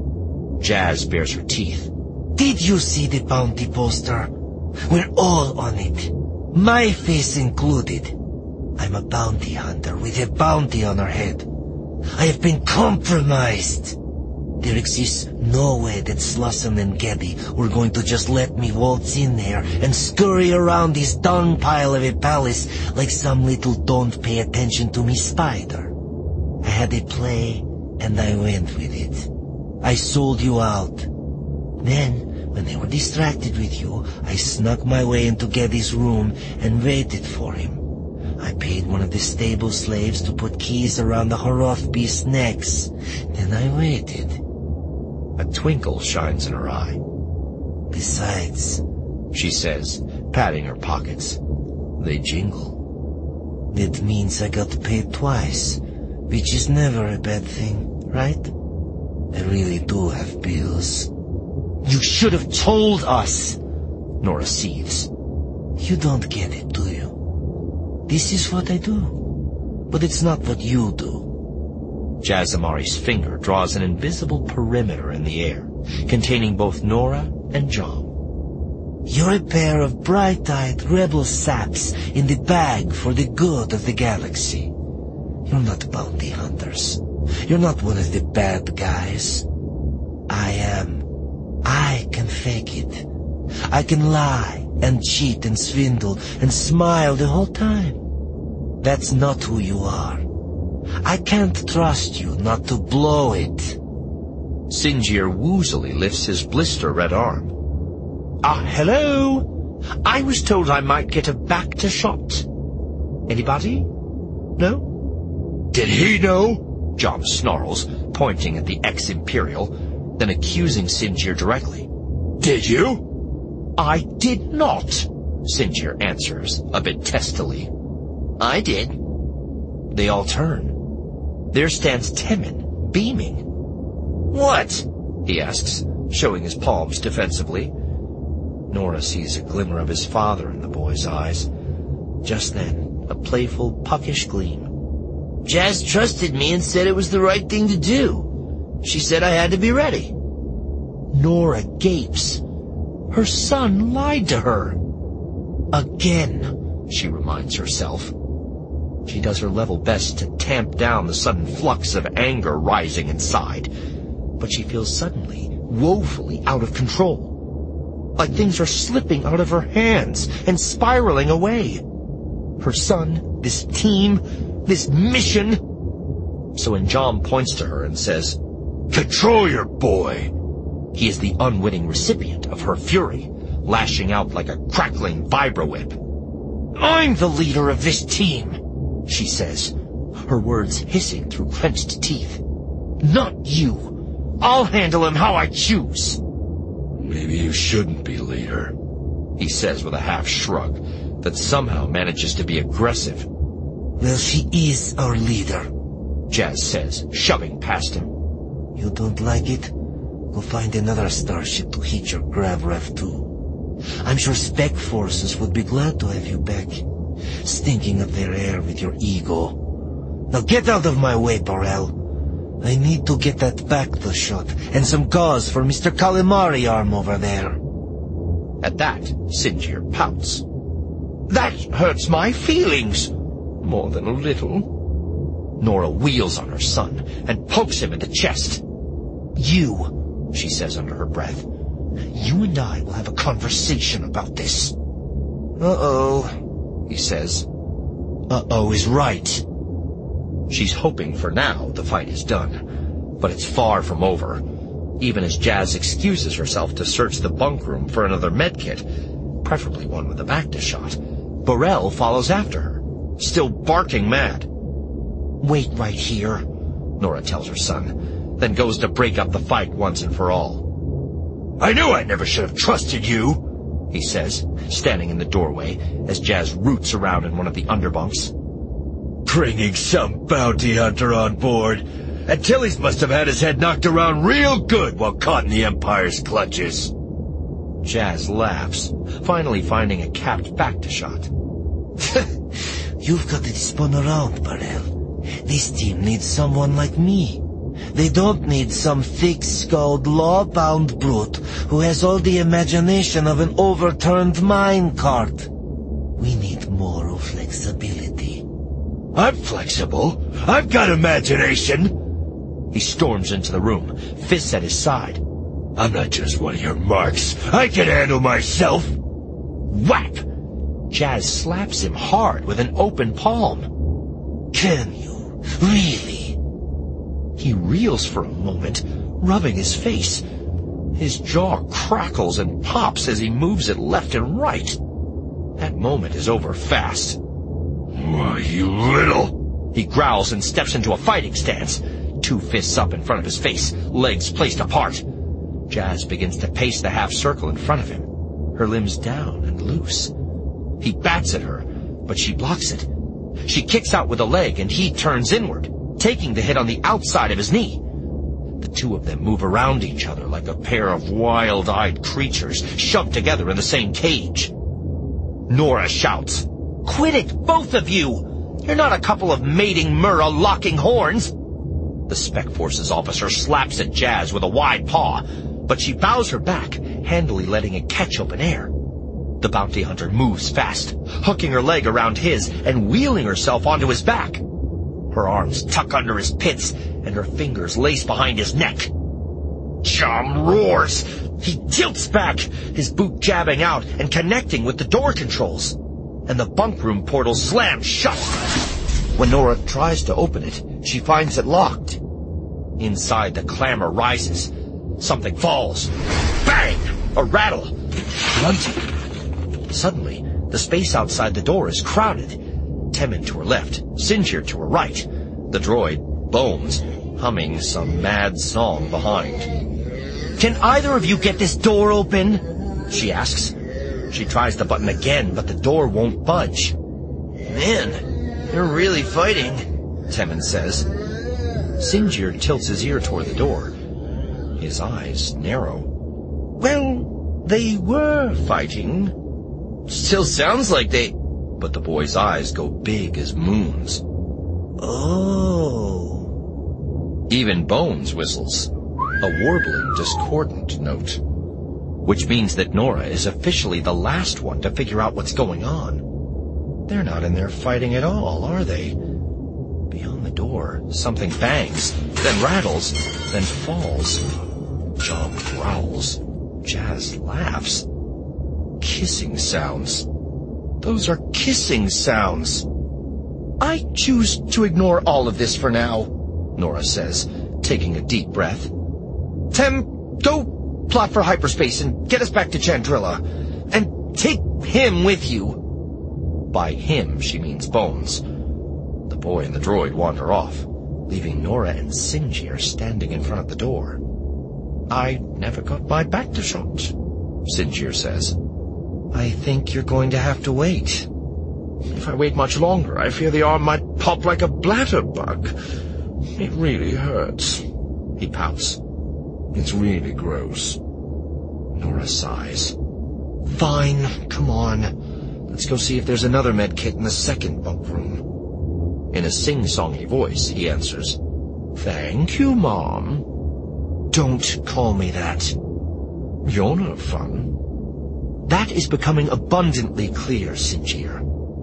Jazz bares her teeth. Did you see the bounty poster? We're all on it. My face included. I'm a bounty hunter with a bounty on our head. I have been compromised. There exists no way that Slauson and Geddy were going to just let me waltz in there and scurry around this dung pile of a palace like some little don't-pay-attention-to-me spider. I had a play, and I went with it. I sold you out. Then, when they were distracted with you, I snuck my way into Geddy's room and waited for him. I paid one of the stable slaves to put keys around the Horoth beast's necks. Then I waited. A twinkle shines in her eye. Besides, she says, patting her pockets. They jingle. That means I got paid twice, which is never a bad thing, right? I really do have bills. You should have told us, Nora seethes. You don't get it, do you? This is what I do, but it's not what you do. Jazamari's finger draws an invisible perimeter in the air, containing both Nora and Jom. You're a pair of bright-eyed rebel saps in the bag for the good of the galaxy. You're not bounty hunters. You're not one of the bad guys. I am. I can fake it. I can lie and cheat and swindle and smile the whole time. That's not who you are. I can't trust you not to blow it. Sinjir woozily lifts his blister-red arm. Ah, hello? I was told I might get a Bacta shot. Anybody? No? Did he know? Jom snarls, pointing at the ex-Imperial, then accusing Sinjir directly. Did you? I did not, Sinjir answers, a bit testily. I did. They all turn. There stands Temmin, beaming. What? He asks, showing his palms defensively. Nora sees a glimmer of his father in the boy's eyes. Just then, a playful, puckish gleam. Jazz trusted me and said it was the right thing to do. She said I had to be ready. Nora gapes. Her son lied to her. Again, she reminds herself. She does her level best to tamp down the sudden flux of anger rising inside, but she feels suddenly, woefully out of control. Like things are slipping out of her hands and spiraling away. Her son, this team, this mission. So when Jom points to her and says, "Control your boy," he is the unwitting recipient of her fury, lashing out like a crackling vibro-whip. "I'm the leader of this team," she says, her words hissing through clenched teeth. "Not you. I'll handle him how I choose." Maybe you shouldn't be leader, he says with a half shrug that somehow manages to be aggressive. Well, she is our leader, Jazz says, shoving past him. You don't like it? Go find another starship to hit your grav ref to. I'm sure Spec Forces would be glad to have you back, stinking up their air with your ego. Now get out of my way, Burrell. I need to get that Bacta shot and some gauze for Mister Calamari arm over there. At that, Sinjir pouts. That hurts my feelings. More than a little. Nora wheels on her son and pokes him in the chest. You, she says under her breath, you and I will have a conversation about this. Uh-oh, he says. Uh-oh is right. She's hoping for now the fight is done, but it's far from over. Even as Jazz excuses herself to search the bunk room for another medkit, preferably one with a Bacta shot, Burrell follows after her, still barking mad. Wait right here, Nora tells her son, then goes to break up the fight once and for all. I knew I never should have trusted you, he says, standing in the doorway as Jazz roots around in one of the underbunks. Bringing some bounty hunter on board. Antilles must have had his head knocked around real good while caught in the Empire's clutches. Jazz laughs, finally finding a capped Bacta shot. You've got it spun around, Burrell. This team needs someone like me. They don't need some thick-skulled, law-bound brute who has all the imagination of an overturned mine cart. We need moral flexibility. I'm flexible. I've got imagination. He storms into the room, fists at his side. I'm not just one of your marks. I can handle myself. Whap! Jazz slaps him hard with an open palm. Can you? Really? He reels for a moment, rubbing his face. His jaw crackles and pops as he moves it left and right. That moment is over fast. Why, you little... He growls and steps into a fighting stance, two fists up in front of his face, legs placed apart. Jazz begins to pace the half circle in front of him, her limbs down and loose. He bats at her, but she blocks it. She kicks out with a leg, and he turns inward, taking the hit on the outside of his knee. The two of them move around each other like a pair of wild-eyed creatures shoved together in the same cage. Nora shouts, "Quit it, both of you! You're not a couple of mating Murrah locking horns!" The Spec Forces officer slaps at Jazz with a wide paw, but she bows her back, handily letting it catch open air. The bounty hunter moves fast, hooking her leg around his and wheeling herself onto his back. Her arms tuck under his pits, and her fingers lace behind his neck. Chum roars. He tilts back, his boot jabbing out and connecting with the door controls, and the bunk room portal slams shut. When Nora tries to open it, she finds it locked. Inside, the clamor rises. Something falls. Bang! A rattle. Grunting. Suddenly, the space outside the door is crowded. Temin to her left, Sinjir to her right. The droid, Bones, humming some mad song behind. "Can either of you get this door open?" she asks. She tries the button again, but the door won't budge. Man, they're really fighting, Temin says. Sinjir tilts his ear toward the door. His eyes narrow. Well, they were fighting. Still sounds like they... But the boy's eyes go big as moons. Oh. Even Bones whistles, a warbling, discordant note, which means that Nora is officially the last one to figure out what's going on. They're not in there fighting at all, are they? Beyond the door, something bangs, then rattles, then falls. John growls. Jazz laughs. Kissing sounds. Those are kissing sounds. I choose to ignore all of this for now, Nora says, taking a deep breath. Tem, go plot for hyperspace and get us back to Chandrila. And take him with you. By him, she means Bones. The boy and the droid wander off, leaving Nora and Sinjir standing in front of the door. I never got my back to shot, Sinjir says. I think you're going to have to wait. If I wait much longer, I fear the arm might pop like a bladder bug. It really hurts. He pouts. It's really gross. Nora sighs. Fine, come on. Let's go see if there's another med kit in the second bunk room. In a sing-songy voice, he answers, Thank you, Mom. Don't call me that. You're no fun. That is becoming abundantly clear, Sinjir.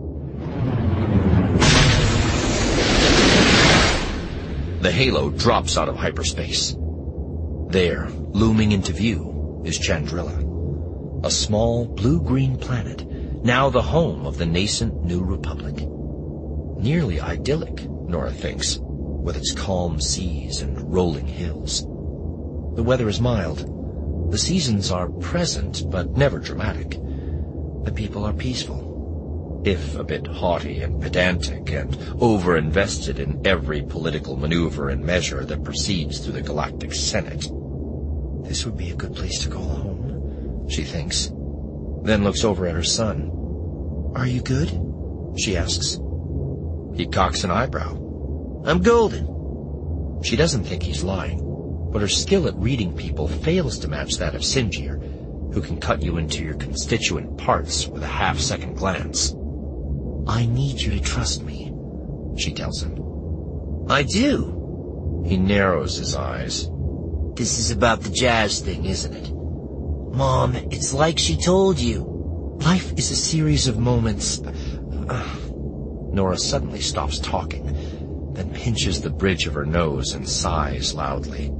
The halo drops out of hyperspace. There, looming into view, is Chandrila, a small blue-green planet, now the home of the nascent New Republic. Nearly idyllic, Nora thinks, with its calm seas and rolling hills. The weather is mild. The seasons are present, but never dramatic. The people are peaceful, if a bit haughty and pedantic and over-invested in every political maneuver and measure that proceeds through the Galactic Senate. This would be a good place to call home, she thinks, then looks over at her son. Are you good? She asks. He cocks an eyebrow. I'm golden. She doesn't think he's lying, but her skill at reading people fails to match that of Sinjir, who can cut you into your constituent parts with a half-second glance. I need you to trust me, she tells him. I do. He narrows his eyes. This is about the Jazz thing, isn't it? Mom, it's like she told you. Life is a series of moments. Uh, Nora suddenly stops talking, then pinches the bridge of her nose and sighs loudly.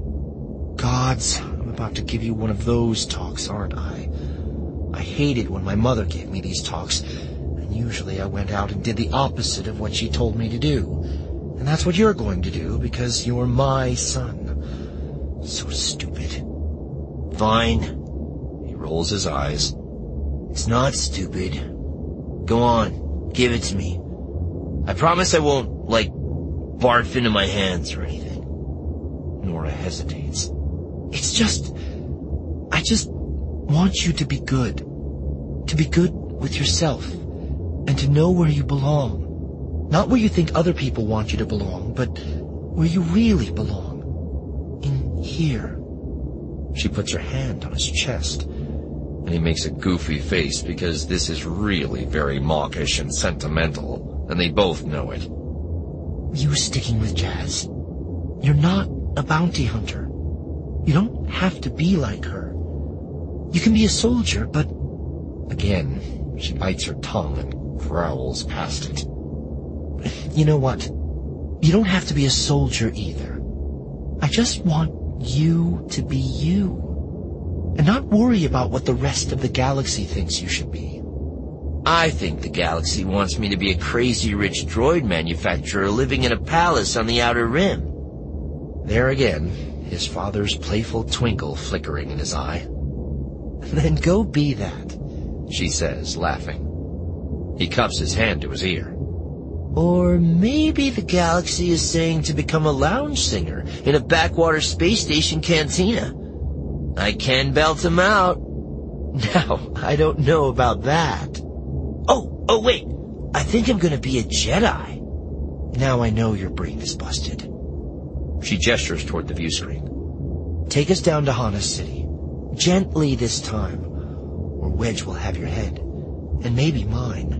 Gods, I'm about to give you one of those talks, aren't I? I hated when my mother gave me these talks, and usually I went out and did the opposite of what she told me to do. And that's what you're going to do, because you're my son. So stupid. Fine. He rolls his eyes. It's not stupid. Go on, give it to me. I promise I won't, like, barf into my hands or anything. Nora hesitates. It's just... I just want you to be good. To be good with yourself. And to know where you belong. Not where you think other people want you to belong, but where you really belong. In here. She puts her hand on his chest, and he makes a goofy face because this is really very mawkish and sentimental, and they both know it. You sticking with Jazz. You're not a bounty hunter. You don't have to be like her. You can be a soldier, but... Again, she bites her tongue and growls past it. You know what? You don't have to be a soldier either. I just want you to be you. And not worry about what the rest of the galaxy thinks you should be. I think the galaxy wants me to be a crazy rich droid manufacturer living in a palace on the Outer Rim. There again, his father's playful twinkle flickering in his eye. Then go be that, she says, laughing. He cups his hand to his ear. Or maybe the galaxy is saying to become a lounge singer in a backwater space station cantina. I can belt him out. Now, I don't know about that. Oh, oh wait, I think I'm gonna be a Jedi. Now I know your brain is busted. She gestures toward the view screen. Take us down to Hana City. Gently this time, or Wedge will have your head. And maybe mine.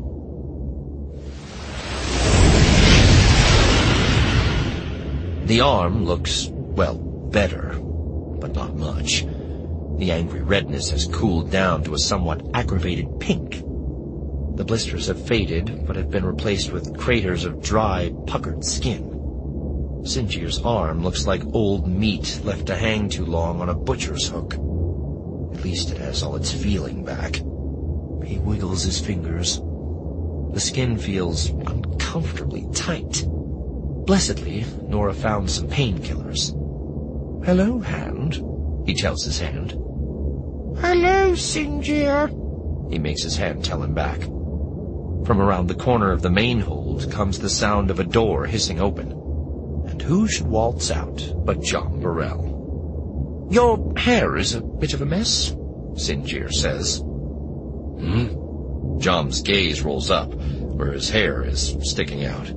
The arm looks, well, better, but not much. The angry redness has cooled down to a somewhat aggravated pink. The blisters have faded, but have been replaced with craters of dry, puckered skin. Sinjir's arm looks like old meat left to hang too long on a butcher's hook. At least it has all its feeling back. He wiggles his fingers. The skin feels uncomfortably tight. Blessedly, Nora found some painkillers. "Hello, hand," he tells his hand. "Hello, Sinjir," he makes his hand tell him back. From around the corner of the main hold comes the sound of a door hissing open. And who should waltz out but John Burrell? "Your hair is a bit of a mess," Sinjir says. Hmm? John's gaze rolls up, where his hair is sticking out.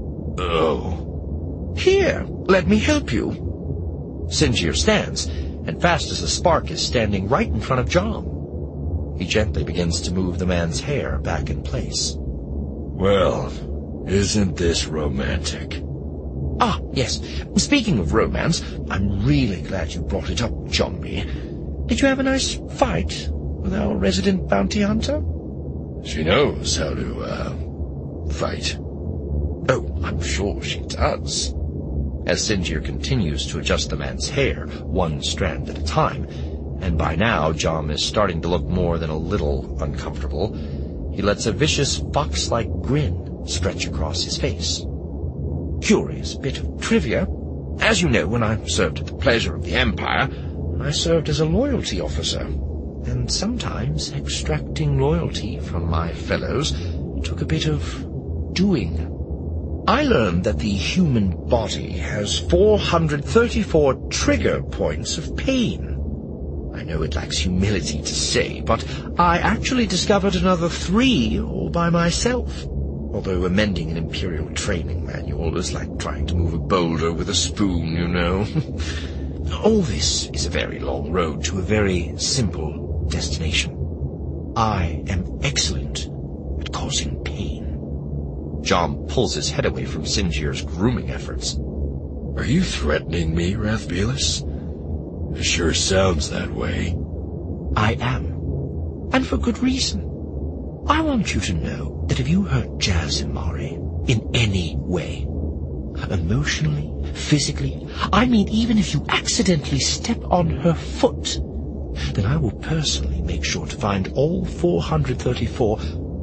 "Oh. Here, let me help you." Sinjir stands, and fast as a spark is standing right in front of John. He gently begins to move the man's hair back in place. "Well, isn't this romantic?" Ah, yes. Speaking of romance, I'm really glad you brought it up, John B. Did you have a nice fight with our resident bounty hunter? She knows how to, uh, fight. Oh, I'm sure she does. As Sinjir continues to adjust the man's hair, one strand at a time, and by now John is starting to look more than a little uncomfortable, he lets a vicious fox-like grin stretch across his face. Curious bit of trivia. As you know, when I served at the pleasure of the Empire, I served as a loyalty officer, and sometimes extracting loyalty from my fellows took a bit of doing. I learned that the human body has four hundred thirty-four trigger points of pain. I know it lacks humility to say, but I actually discovered another three all by myself. Although amending an Imperial training manual is like trying to move a boulder with a spoon, you know. All this is a very long road to a very simple destination. I am excellent at causing pain. John pulls his head away from Sinjir's grooming efforts. "Are you threatening me, Rathbielis? It sure sounds that way." I am. And for good reason. I want you to know that if you hurt Jaz Imari in any way, Emotionally, physically, I mean even if you accidentally step on her foot, then I will personally make sure to find all four hundred thirty-four...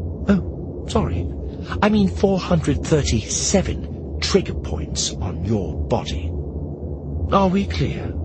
Oh, sorry. I mean four hundred thirty-seven trigger points on your body. Are we clear?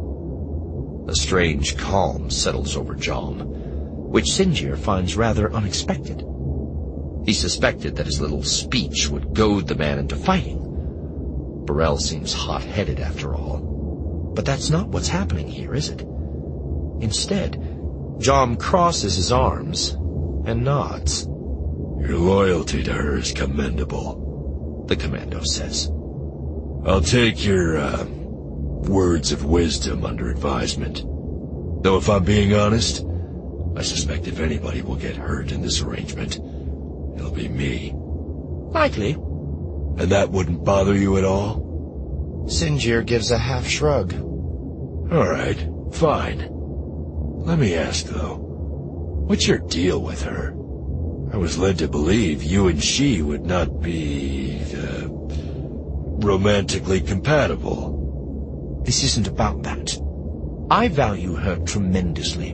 A strange calm settles over Jom, which Sinjir finds rather unexpected. He suspected that his little speech would goad the man into fighting. Burrell seems hot-headed after all. But that's not what's happening here, is it? Instead, Jom crosses his arms and nods. Your loyalty to her is commendable, the commando says. I'll take your, uh, words of wisdom under advisement. Though if I'm being honest, I suspect if anybody will get hurt in this arrangement, it'll be me. Likely. And that wouldn't bother you at all? Sinjir gives a half shrug. All right, fine. Let me ask, though, what's your deal with her? I was led to believe you and she would not be, uh, romantically compatible. This isn't about that. I value her tremendously.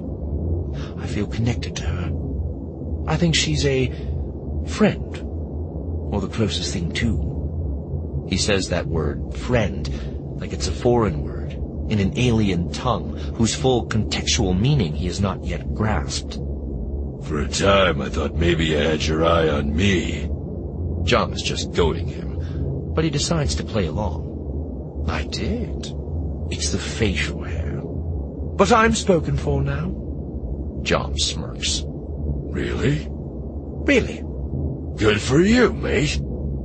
I feel connected to her. I think she's a friend, or the closest thing to. He says that word, friend, like it's a foreign word, in an alien tongue, whose full contextual meaning he has not yet grasped. For a time, I thought maybe you had your eye on me. Jom is just goading him, but he decides to play along. I did. It's the facial hair. But I'm spoken for now. Jom smirks. Really? Really. Good for you, mate.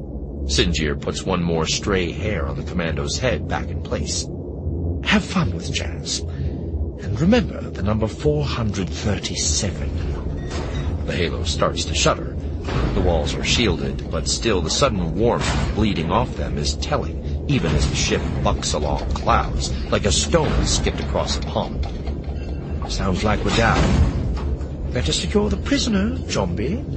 Sinjir puts one more stray hair on the commando's head back in place. Have fun with Jazz. And remember the number four hundred thirty-seven. The halo starts to shudder. The walls are shielded, but still the sudden warmth bleeding off them is telling, even as the ship bucks along clouds, like a stone skipped across a pond. Sounds like we're down. Better secure the prisoner, Jombi.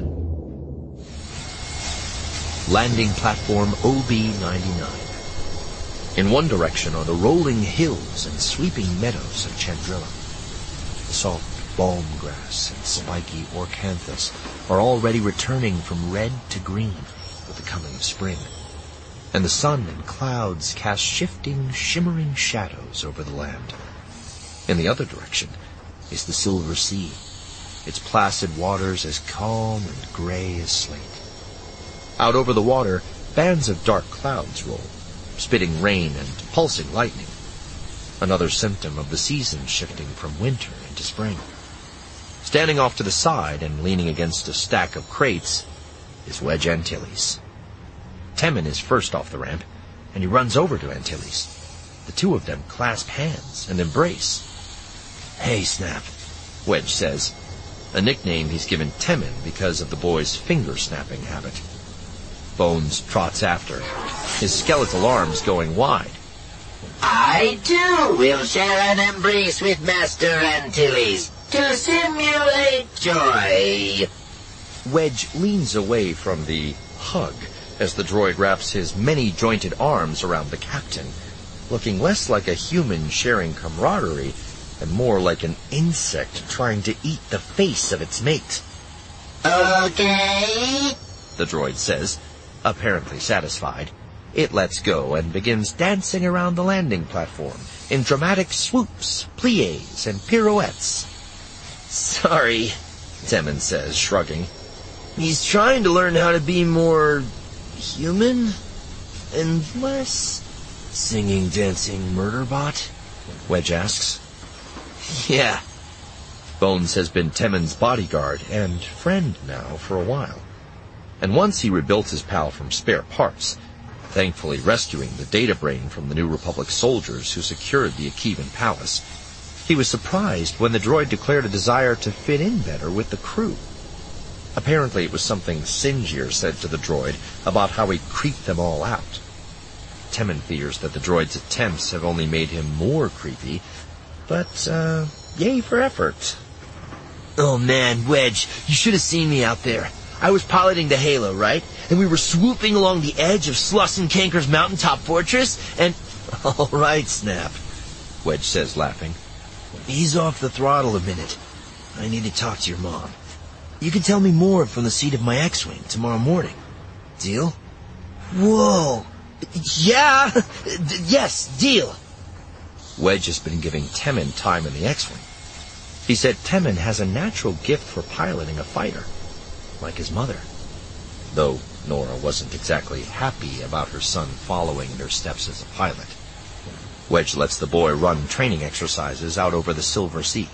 Landing platform O B ninety-nine. In one direction are the rolling hills and sweeping meadows of Chandrilla. The soft balm grass and spiky orcanthus are already returning from red to green with the coming of spring, and the sun and clouds cast shifting, shimmering shadows over the land. In the other direction is the Silver Sea, its placid waters as calm and gray as slate. Out over the water, bands of dark clouds roll, spitting rain and pulsing lightning, another symptom of the season shifting from winter into spring. Standing off to the side and leaning against a stack of crates is Wedge Antilles. Temmin is first off the ramp, and he runs over to Antilles. The two of them clasp hands and embrace. "Hey, Snap," Wedge says, a nickname he's given Temmin because of the boy's finger-snapping habit. Bones trots after, his skeletal arms going wide. "I, too, will share an embrace with Master Antilles to simulate joy." Wedge leans away from the hug as the droid wraps his many-jointed arms around the captain, looking less like a human sharing camaraderie and more like an insect trying to eat the face of its mate. "Okay," the droid says, apparently satisfied. It lets go and begins dancing around the landing platform in dramatic swoops, plies, and pirouettes. "Sorry," Temmin says, shrugging. "He's trying to learn how to be more human and less singing, dancing murderbot?" Wedge asks. "Yeah." Bones has been Temmin's bodyguard and friend now for a while. And once he rebuilt his pal from spare parts, thankfully rescuing the data brain from the New Republic soldiers who secured the Akivan palace, he was surprised when the droid declared a desire to fit in better with the crew. Apparently it was something Sinjir said to the droid about how he creeped them all out. Temmin fears that the droid's attempts have only made him more creepy, but, uh, yay for effort. "Oh man, Wedge, you should have seen me out there. I was piloting the Halo, right? And we were swooping along the edge of Slussenkanker's mountaintop fortress, and... All right, Snap, Wedge says, laughing. Ease off the throttle a minute. I need to talk to your mom. You can tell me more from the seat of my X-Wing tomorrow morning. Deal? Whoa! Yeah! Yes, deal! Wedge has been giving Temmin time in the X-Wing. He said Temmin has a natural gift for piloting a fighter, like his mother. Though Nora wasn't exactly happy about her son following in her steps as a pilot. Wedge lets the boy run training exercises out over the Silver Sea.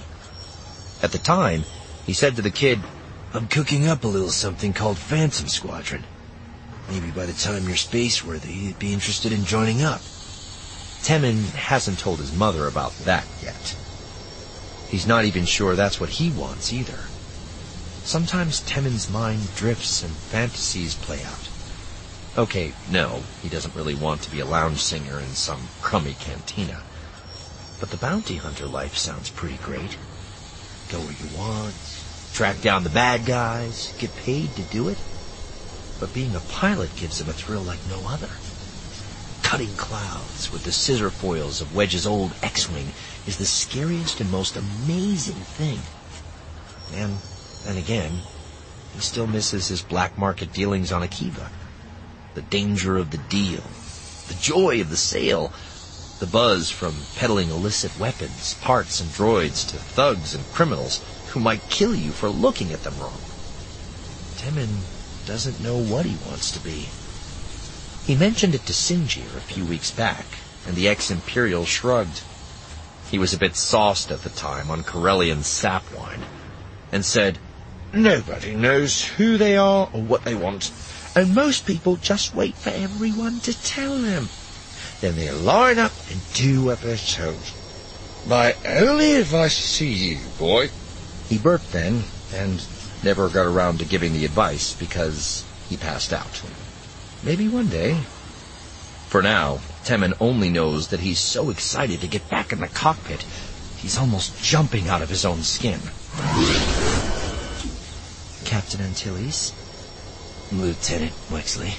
At the time, he said to the kid, I'm cooking up a little something called Phantom Squadron. Maybe by the time you're space-worthy, you'd be interested in joining up. Temmin hasn't told his mother about that yet. He's not even sure that's what he wants either. Sometimes Temmin's mind drifts and fantasies play out. Okay, no, he doesn't really want to be a lounge singer in some crummy cantina. But the bounty hunter life sounds pretty great. Go where you want, track down the bad guys, get paid to do it. But being a pilot gives him a thrill like no other. Cutting clouds with the scissor foils of Wedge's old X-Wing is the scariest and most amazing thing. And then again, he still misses his black market dealings on Akiva. The danger of the deal, the joy of the sale, the buzz from peddling illicit weapons, parts, and droids to thugs and criminals who might kill you for looking at them wrong. Temmin doesn't know what he wants to be. He mentioned it to Sinjir a few weeks back, and the ex-Imperial shrugged. He was a bit sauced at the time on Corellian sap wine, and said, Nobody knows who they are or what they want, and most people just wait for everyone to tell them. Then they line up and do what they're told. My only advice to you, boy. He burped then, and never got around to giving the advice because he passed out. Maybe one day. For now, Temmin only knows that he's so excited to get back in the cockpit, he's almost jumping out of his own skin. Captain Antilles? Lieutenant Wexley.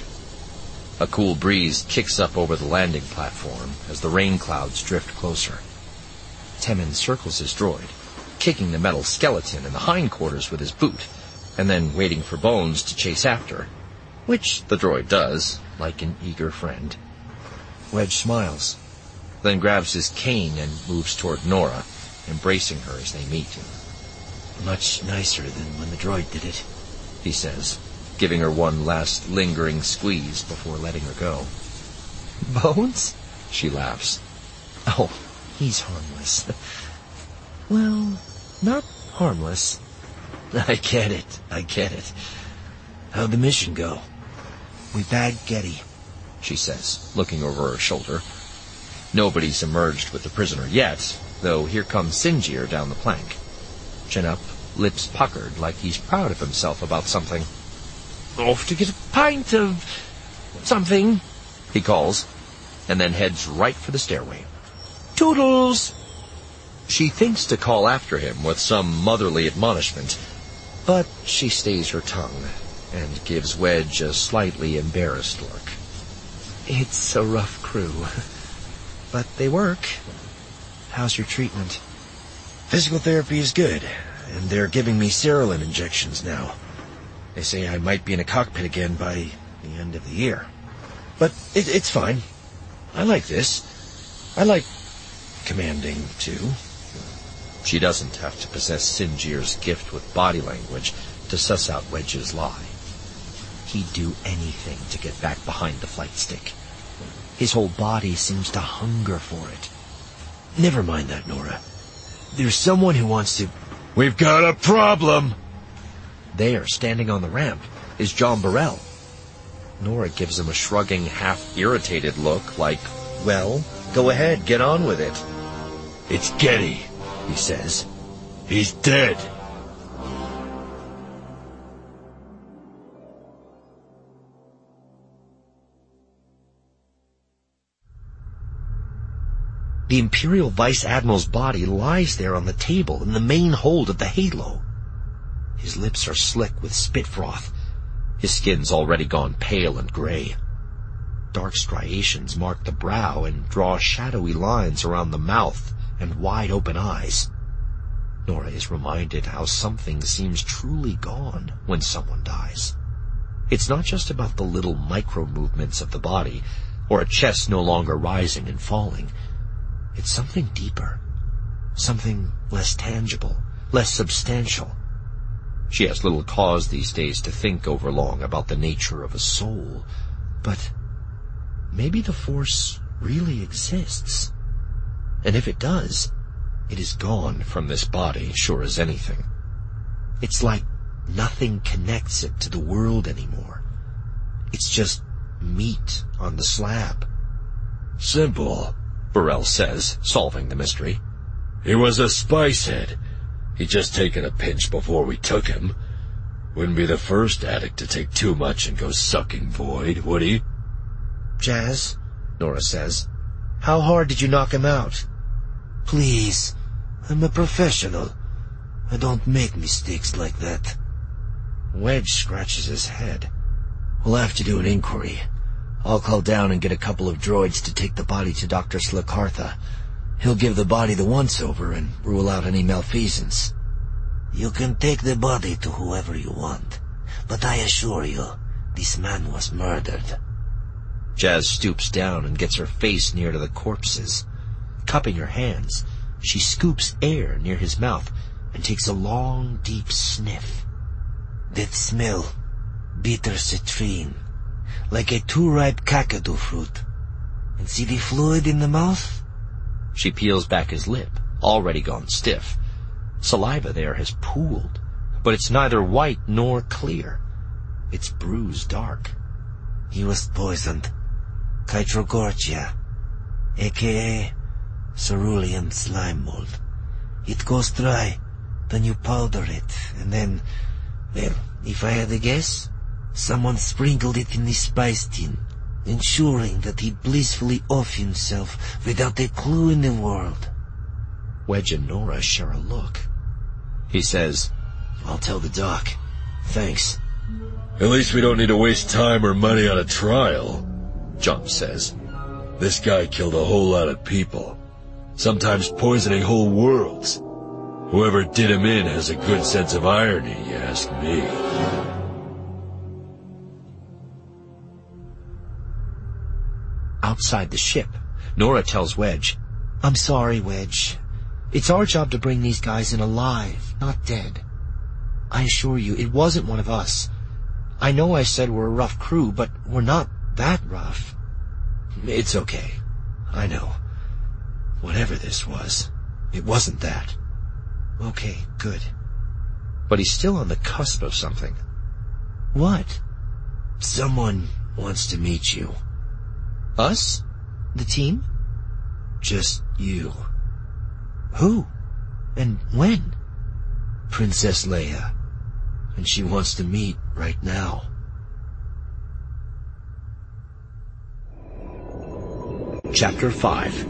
A cool breeze kicks up over the landing platform as the rain clouds drift closer. Temmin circles his droid, kicking the metal skeleton in the hindquarters with his boot, and then waiting for Bones to chase after, which the droid does, like an eager friend. Wedge smiles, then grabs his cane and moves toward Nora, embracing her as they meet. Much nicer than when the droid did it, he says, giving her one last lingering squeeze before letting her go. Bones? She laughs. Oh, he's harmless. Well, not harmless. I get it, I get it. How'd the mission go? We bagged Getty, she says, looking over her shoulder. Nobody's emerged with the prisoner yet, though here comes Sinjir down the plank. Chin up, lips puckered like he's proud of himself about something. Off to get a pint of something, he calls, and then heads right for the stairway. Toodles! She thinks to call after him with some motherly admonishment, but she stays her tongue and gives Wedge a slightly embarrassed look. It's a rough crew, but they work. How's your treatment? Physical therapy is good, and they're giving me Serolin injections now. They say I might be in a cockpit again by the end of the year. But it, it's fine. I like this. I like commanding, too. She doesn't have to possess Sinjir's gift with body language to suss out Wedge's lie. He'd do anything to get back behind the flight stick. His whole body seems to hunger for it. Never mind that, Nora. There's someone who wants to... We've got a problem! There, standing on the ramp, is John Burrell. Nora gives him a shrugging, half-irritated look like, well, go ahead, get on with it. It's Getty, he says. He's dead. The Imperial Vice Admiral's body lies there on the table in the main hold of the Halo. His lips are slick with spit froth, His skin's already gone pale and gray. Dark striations mark the brow and draw shadowy lines around the mouth and wide-open eyes. Nora is reminded how something seems truly gone when someone dies. It's not just about the little micro-movements of the body, or a chest no longer rising and falling. It's something deeper, something less tangible, less substantial. She has little cause these days to think over long about the nature of a soul, but maybe the Force really exists. And if it does, it is gone from this body, sure as anything. It's like nothing connects it to the world anymore. It's just meat on the slab. Simple, Burrell says, solving the mystery. He was a spice head. He'd just taken a pinch before we took him. Wouldn't be the first addict to take too much and go sucking void, would he? Jazz, Nora says, how hard did you knock him out? Please, I'm a professional. I don't make mistakes like that. Wedge scratches his head. We'll have to do an inquiry. I'll call down and get a couple of droids to take the body to Doctor Slakartha. He'll give the body the once-over and rule out any malfeasance. You can take the body to whoever you want, but I assure you, this man was murdered. Jazz stoops down and gets her face near to the corpses. Cupping her hands, she scoops air near his mouth and takes a long, deep sniff. That smell, bitter citrine, like a too-ripe kakadu fruit. And see the fluid in the mouth? She peels back his lip, already gone stiff. Saliva there has pooled, but it's neither white nor clear. It's bruised dark. He was poisoned. Chytrogorgia, a k a cerulean slime mold. It goes dry, then you powder it, and then, well, if I had to guess, someone sprinkled it in the spice tin, ensuring that he'd blissfully off himself without a clue in the world. Wedge and Nora share a look. He says, I'll tell the doc. Thanks. At least we don't need to waste time or money on a trial, Jump says. This guy killed a whole lot of people, sometimes poisoning whole worlds. Whoever did him in has a good sense of irony, you ask me. Outside the ship, Nora tells Wedge, I'm sorry, Wedge. It's our job to bring these guys in alive, not dead. I assure you, it wasn't one of us. I know I said we're a rough crew, but we're not that rough. It's okay. I know. Whatever this was, it wasn't that. Okay, good. But he's still on the cusp of something. What? Someone wants to meet you. Us? The team? Just you. Who? And when? Princess Leia. And she wants to meet right now. Chapter five.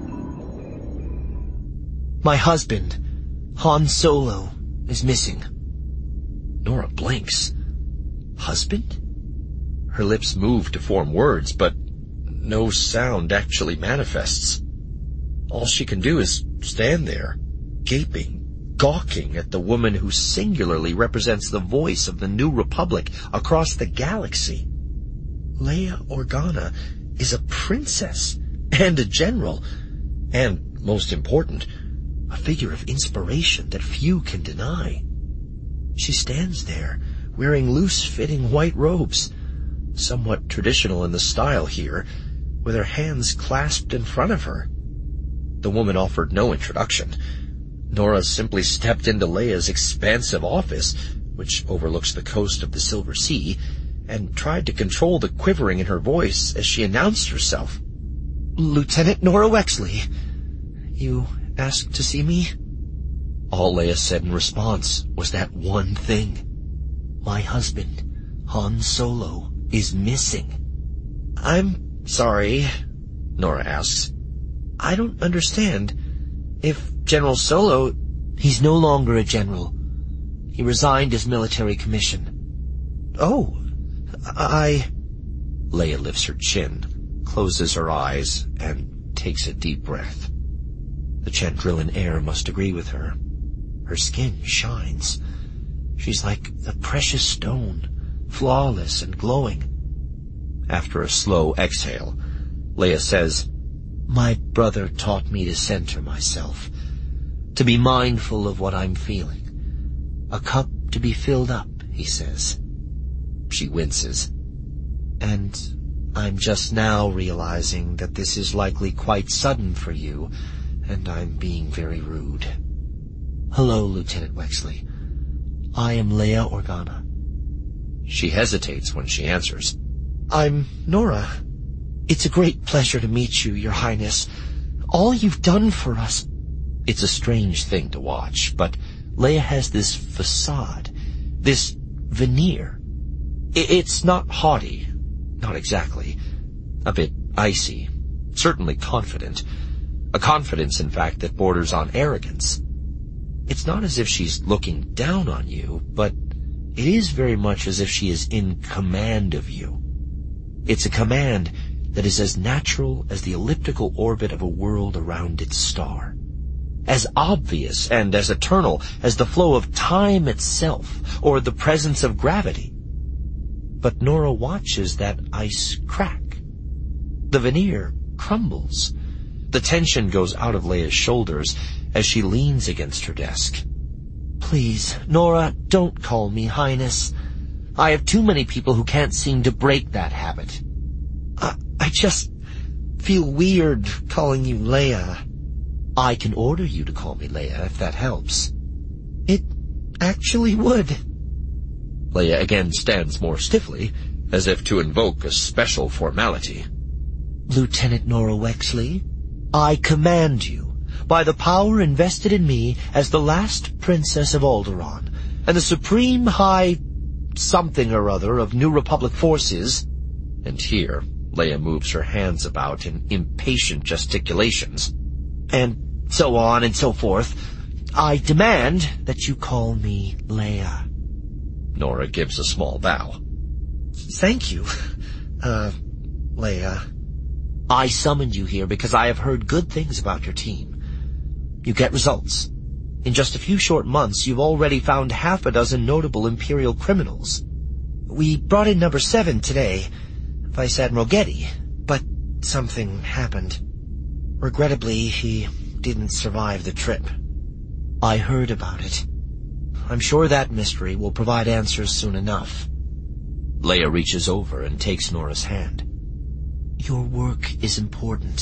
My husband, Han Solo, is missing. Nora blinks. Husband? Her lips move to form words, but no sound actually manifests. All she can do is stand there, gaping, gawking at the woman who singularly represents the voice of the New Republic across the galaxy. Leia Organa is a princess and a general, and, most important, a figure of inspiration that few can deny. She stands there, wearing loose-fitting white robes, somewhat traditional in the style here, with her hands clasped in front of her. The woman offered no introduction. Nora simply stepped into Leia's expansive office, which overlooks the coast of the Silver Sea, and tried to control the quivering in her voice as she announced herself. Lieutenant Nora Wexley, you asked to see me? All Leia said in response was that one thing. My husband, Han Solo, is missing. I'm sorry, Nora asks. I don't understand. If General Solo... He's no longer a general. He resigned his military commission. Oh, I... Leia lifts her chin, closes her eyes, and takes a deep breath. The Chandrillan air must agree with her. Her skin shines. She's like a precious stone, flawless and glowing. After a slow exhale, Leia says, "My brother taught me to center myself, to be mindful of what I'm feeling. A cup to be filled up," he says. She winces. "And I'm just now realizing that this is likely quite sudden for you, and I'm being very rude. Hello, Lieutenant Wexley. I am Leia Organa." She hesitates when she answers. "I'm Nora. It's a great pleasure to meet you, Your Highness. All you've done for us..." It's a strange thing to watch, but Leia has this facade, this veneer. It's not haughty, not exactly. A bit icy, certainly confident. A confidence, in fact, that borders on arrogance. It's not as if she's looking down on you, but it is very much as if she is in command of you. It's a command that is as natural as the elliptical orbit of a world around its star. As obvious and as eternal as the flow of time itself, or the presence of gravity. But Nora watches that ice crack. The veneer crumbles. The tension goes out of Leia's shoulders as she leans against her desk. "Please, Nora, don't call me Highness. I have too many people who can't seem to break that habit. I, I just feel weird calling you Leia." I can order you to call me Leia, if that helps." "It actually would." Leia again stands more stiffly, as if to invoke a special formality. "Lieutenant Nora Wexley, I command you, by the power invested in me as the last princess of Alderaan, and the supreme high something or other of New Republic forces..." And here, Leia moves her hands about in impatient gesticulations. "And so on and so forth. I demand that you call me Leia." Nora gives a small bow. "Thank you, uh, Leia." "I summoned you here because I have heard good things about your team. You get results. In just a few short months, you've already found half a dozen notable Imperial criminals. We brought in number seven today, Vice Admiral Getty, but something happened. Regrettably, he didn't survive the trip. I heard about it. I'm sure that mystery will provide answers soon enough." Leia reaches over and takes Nora's hand. "Your work is important,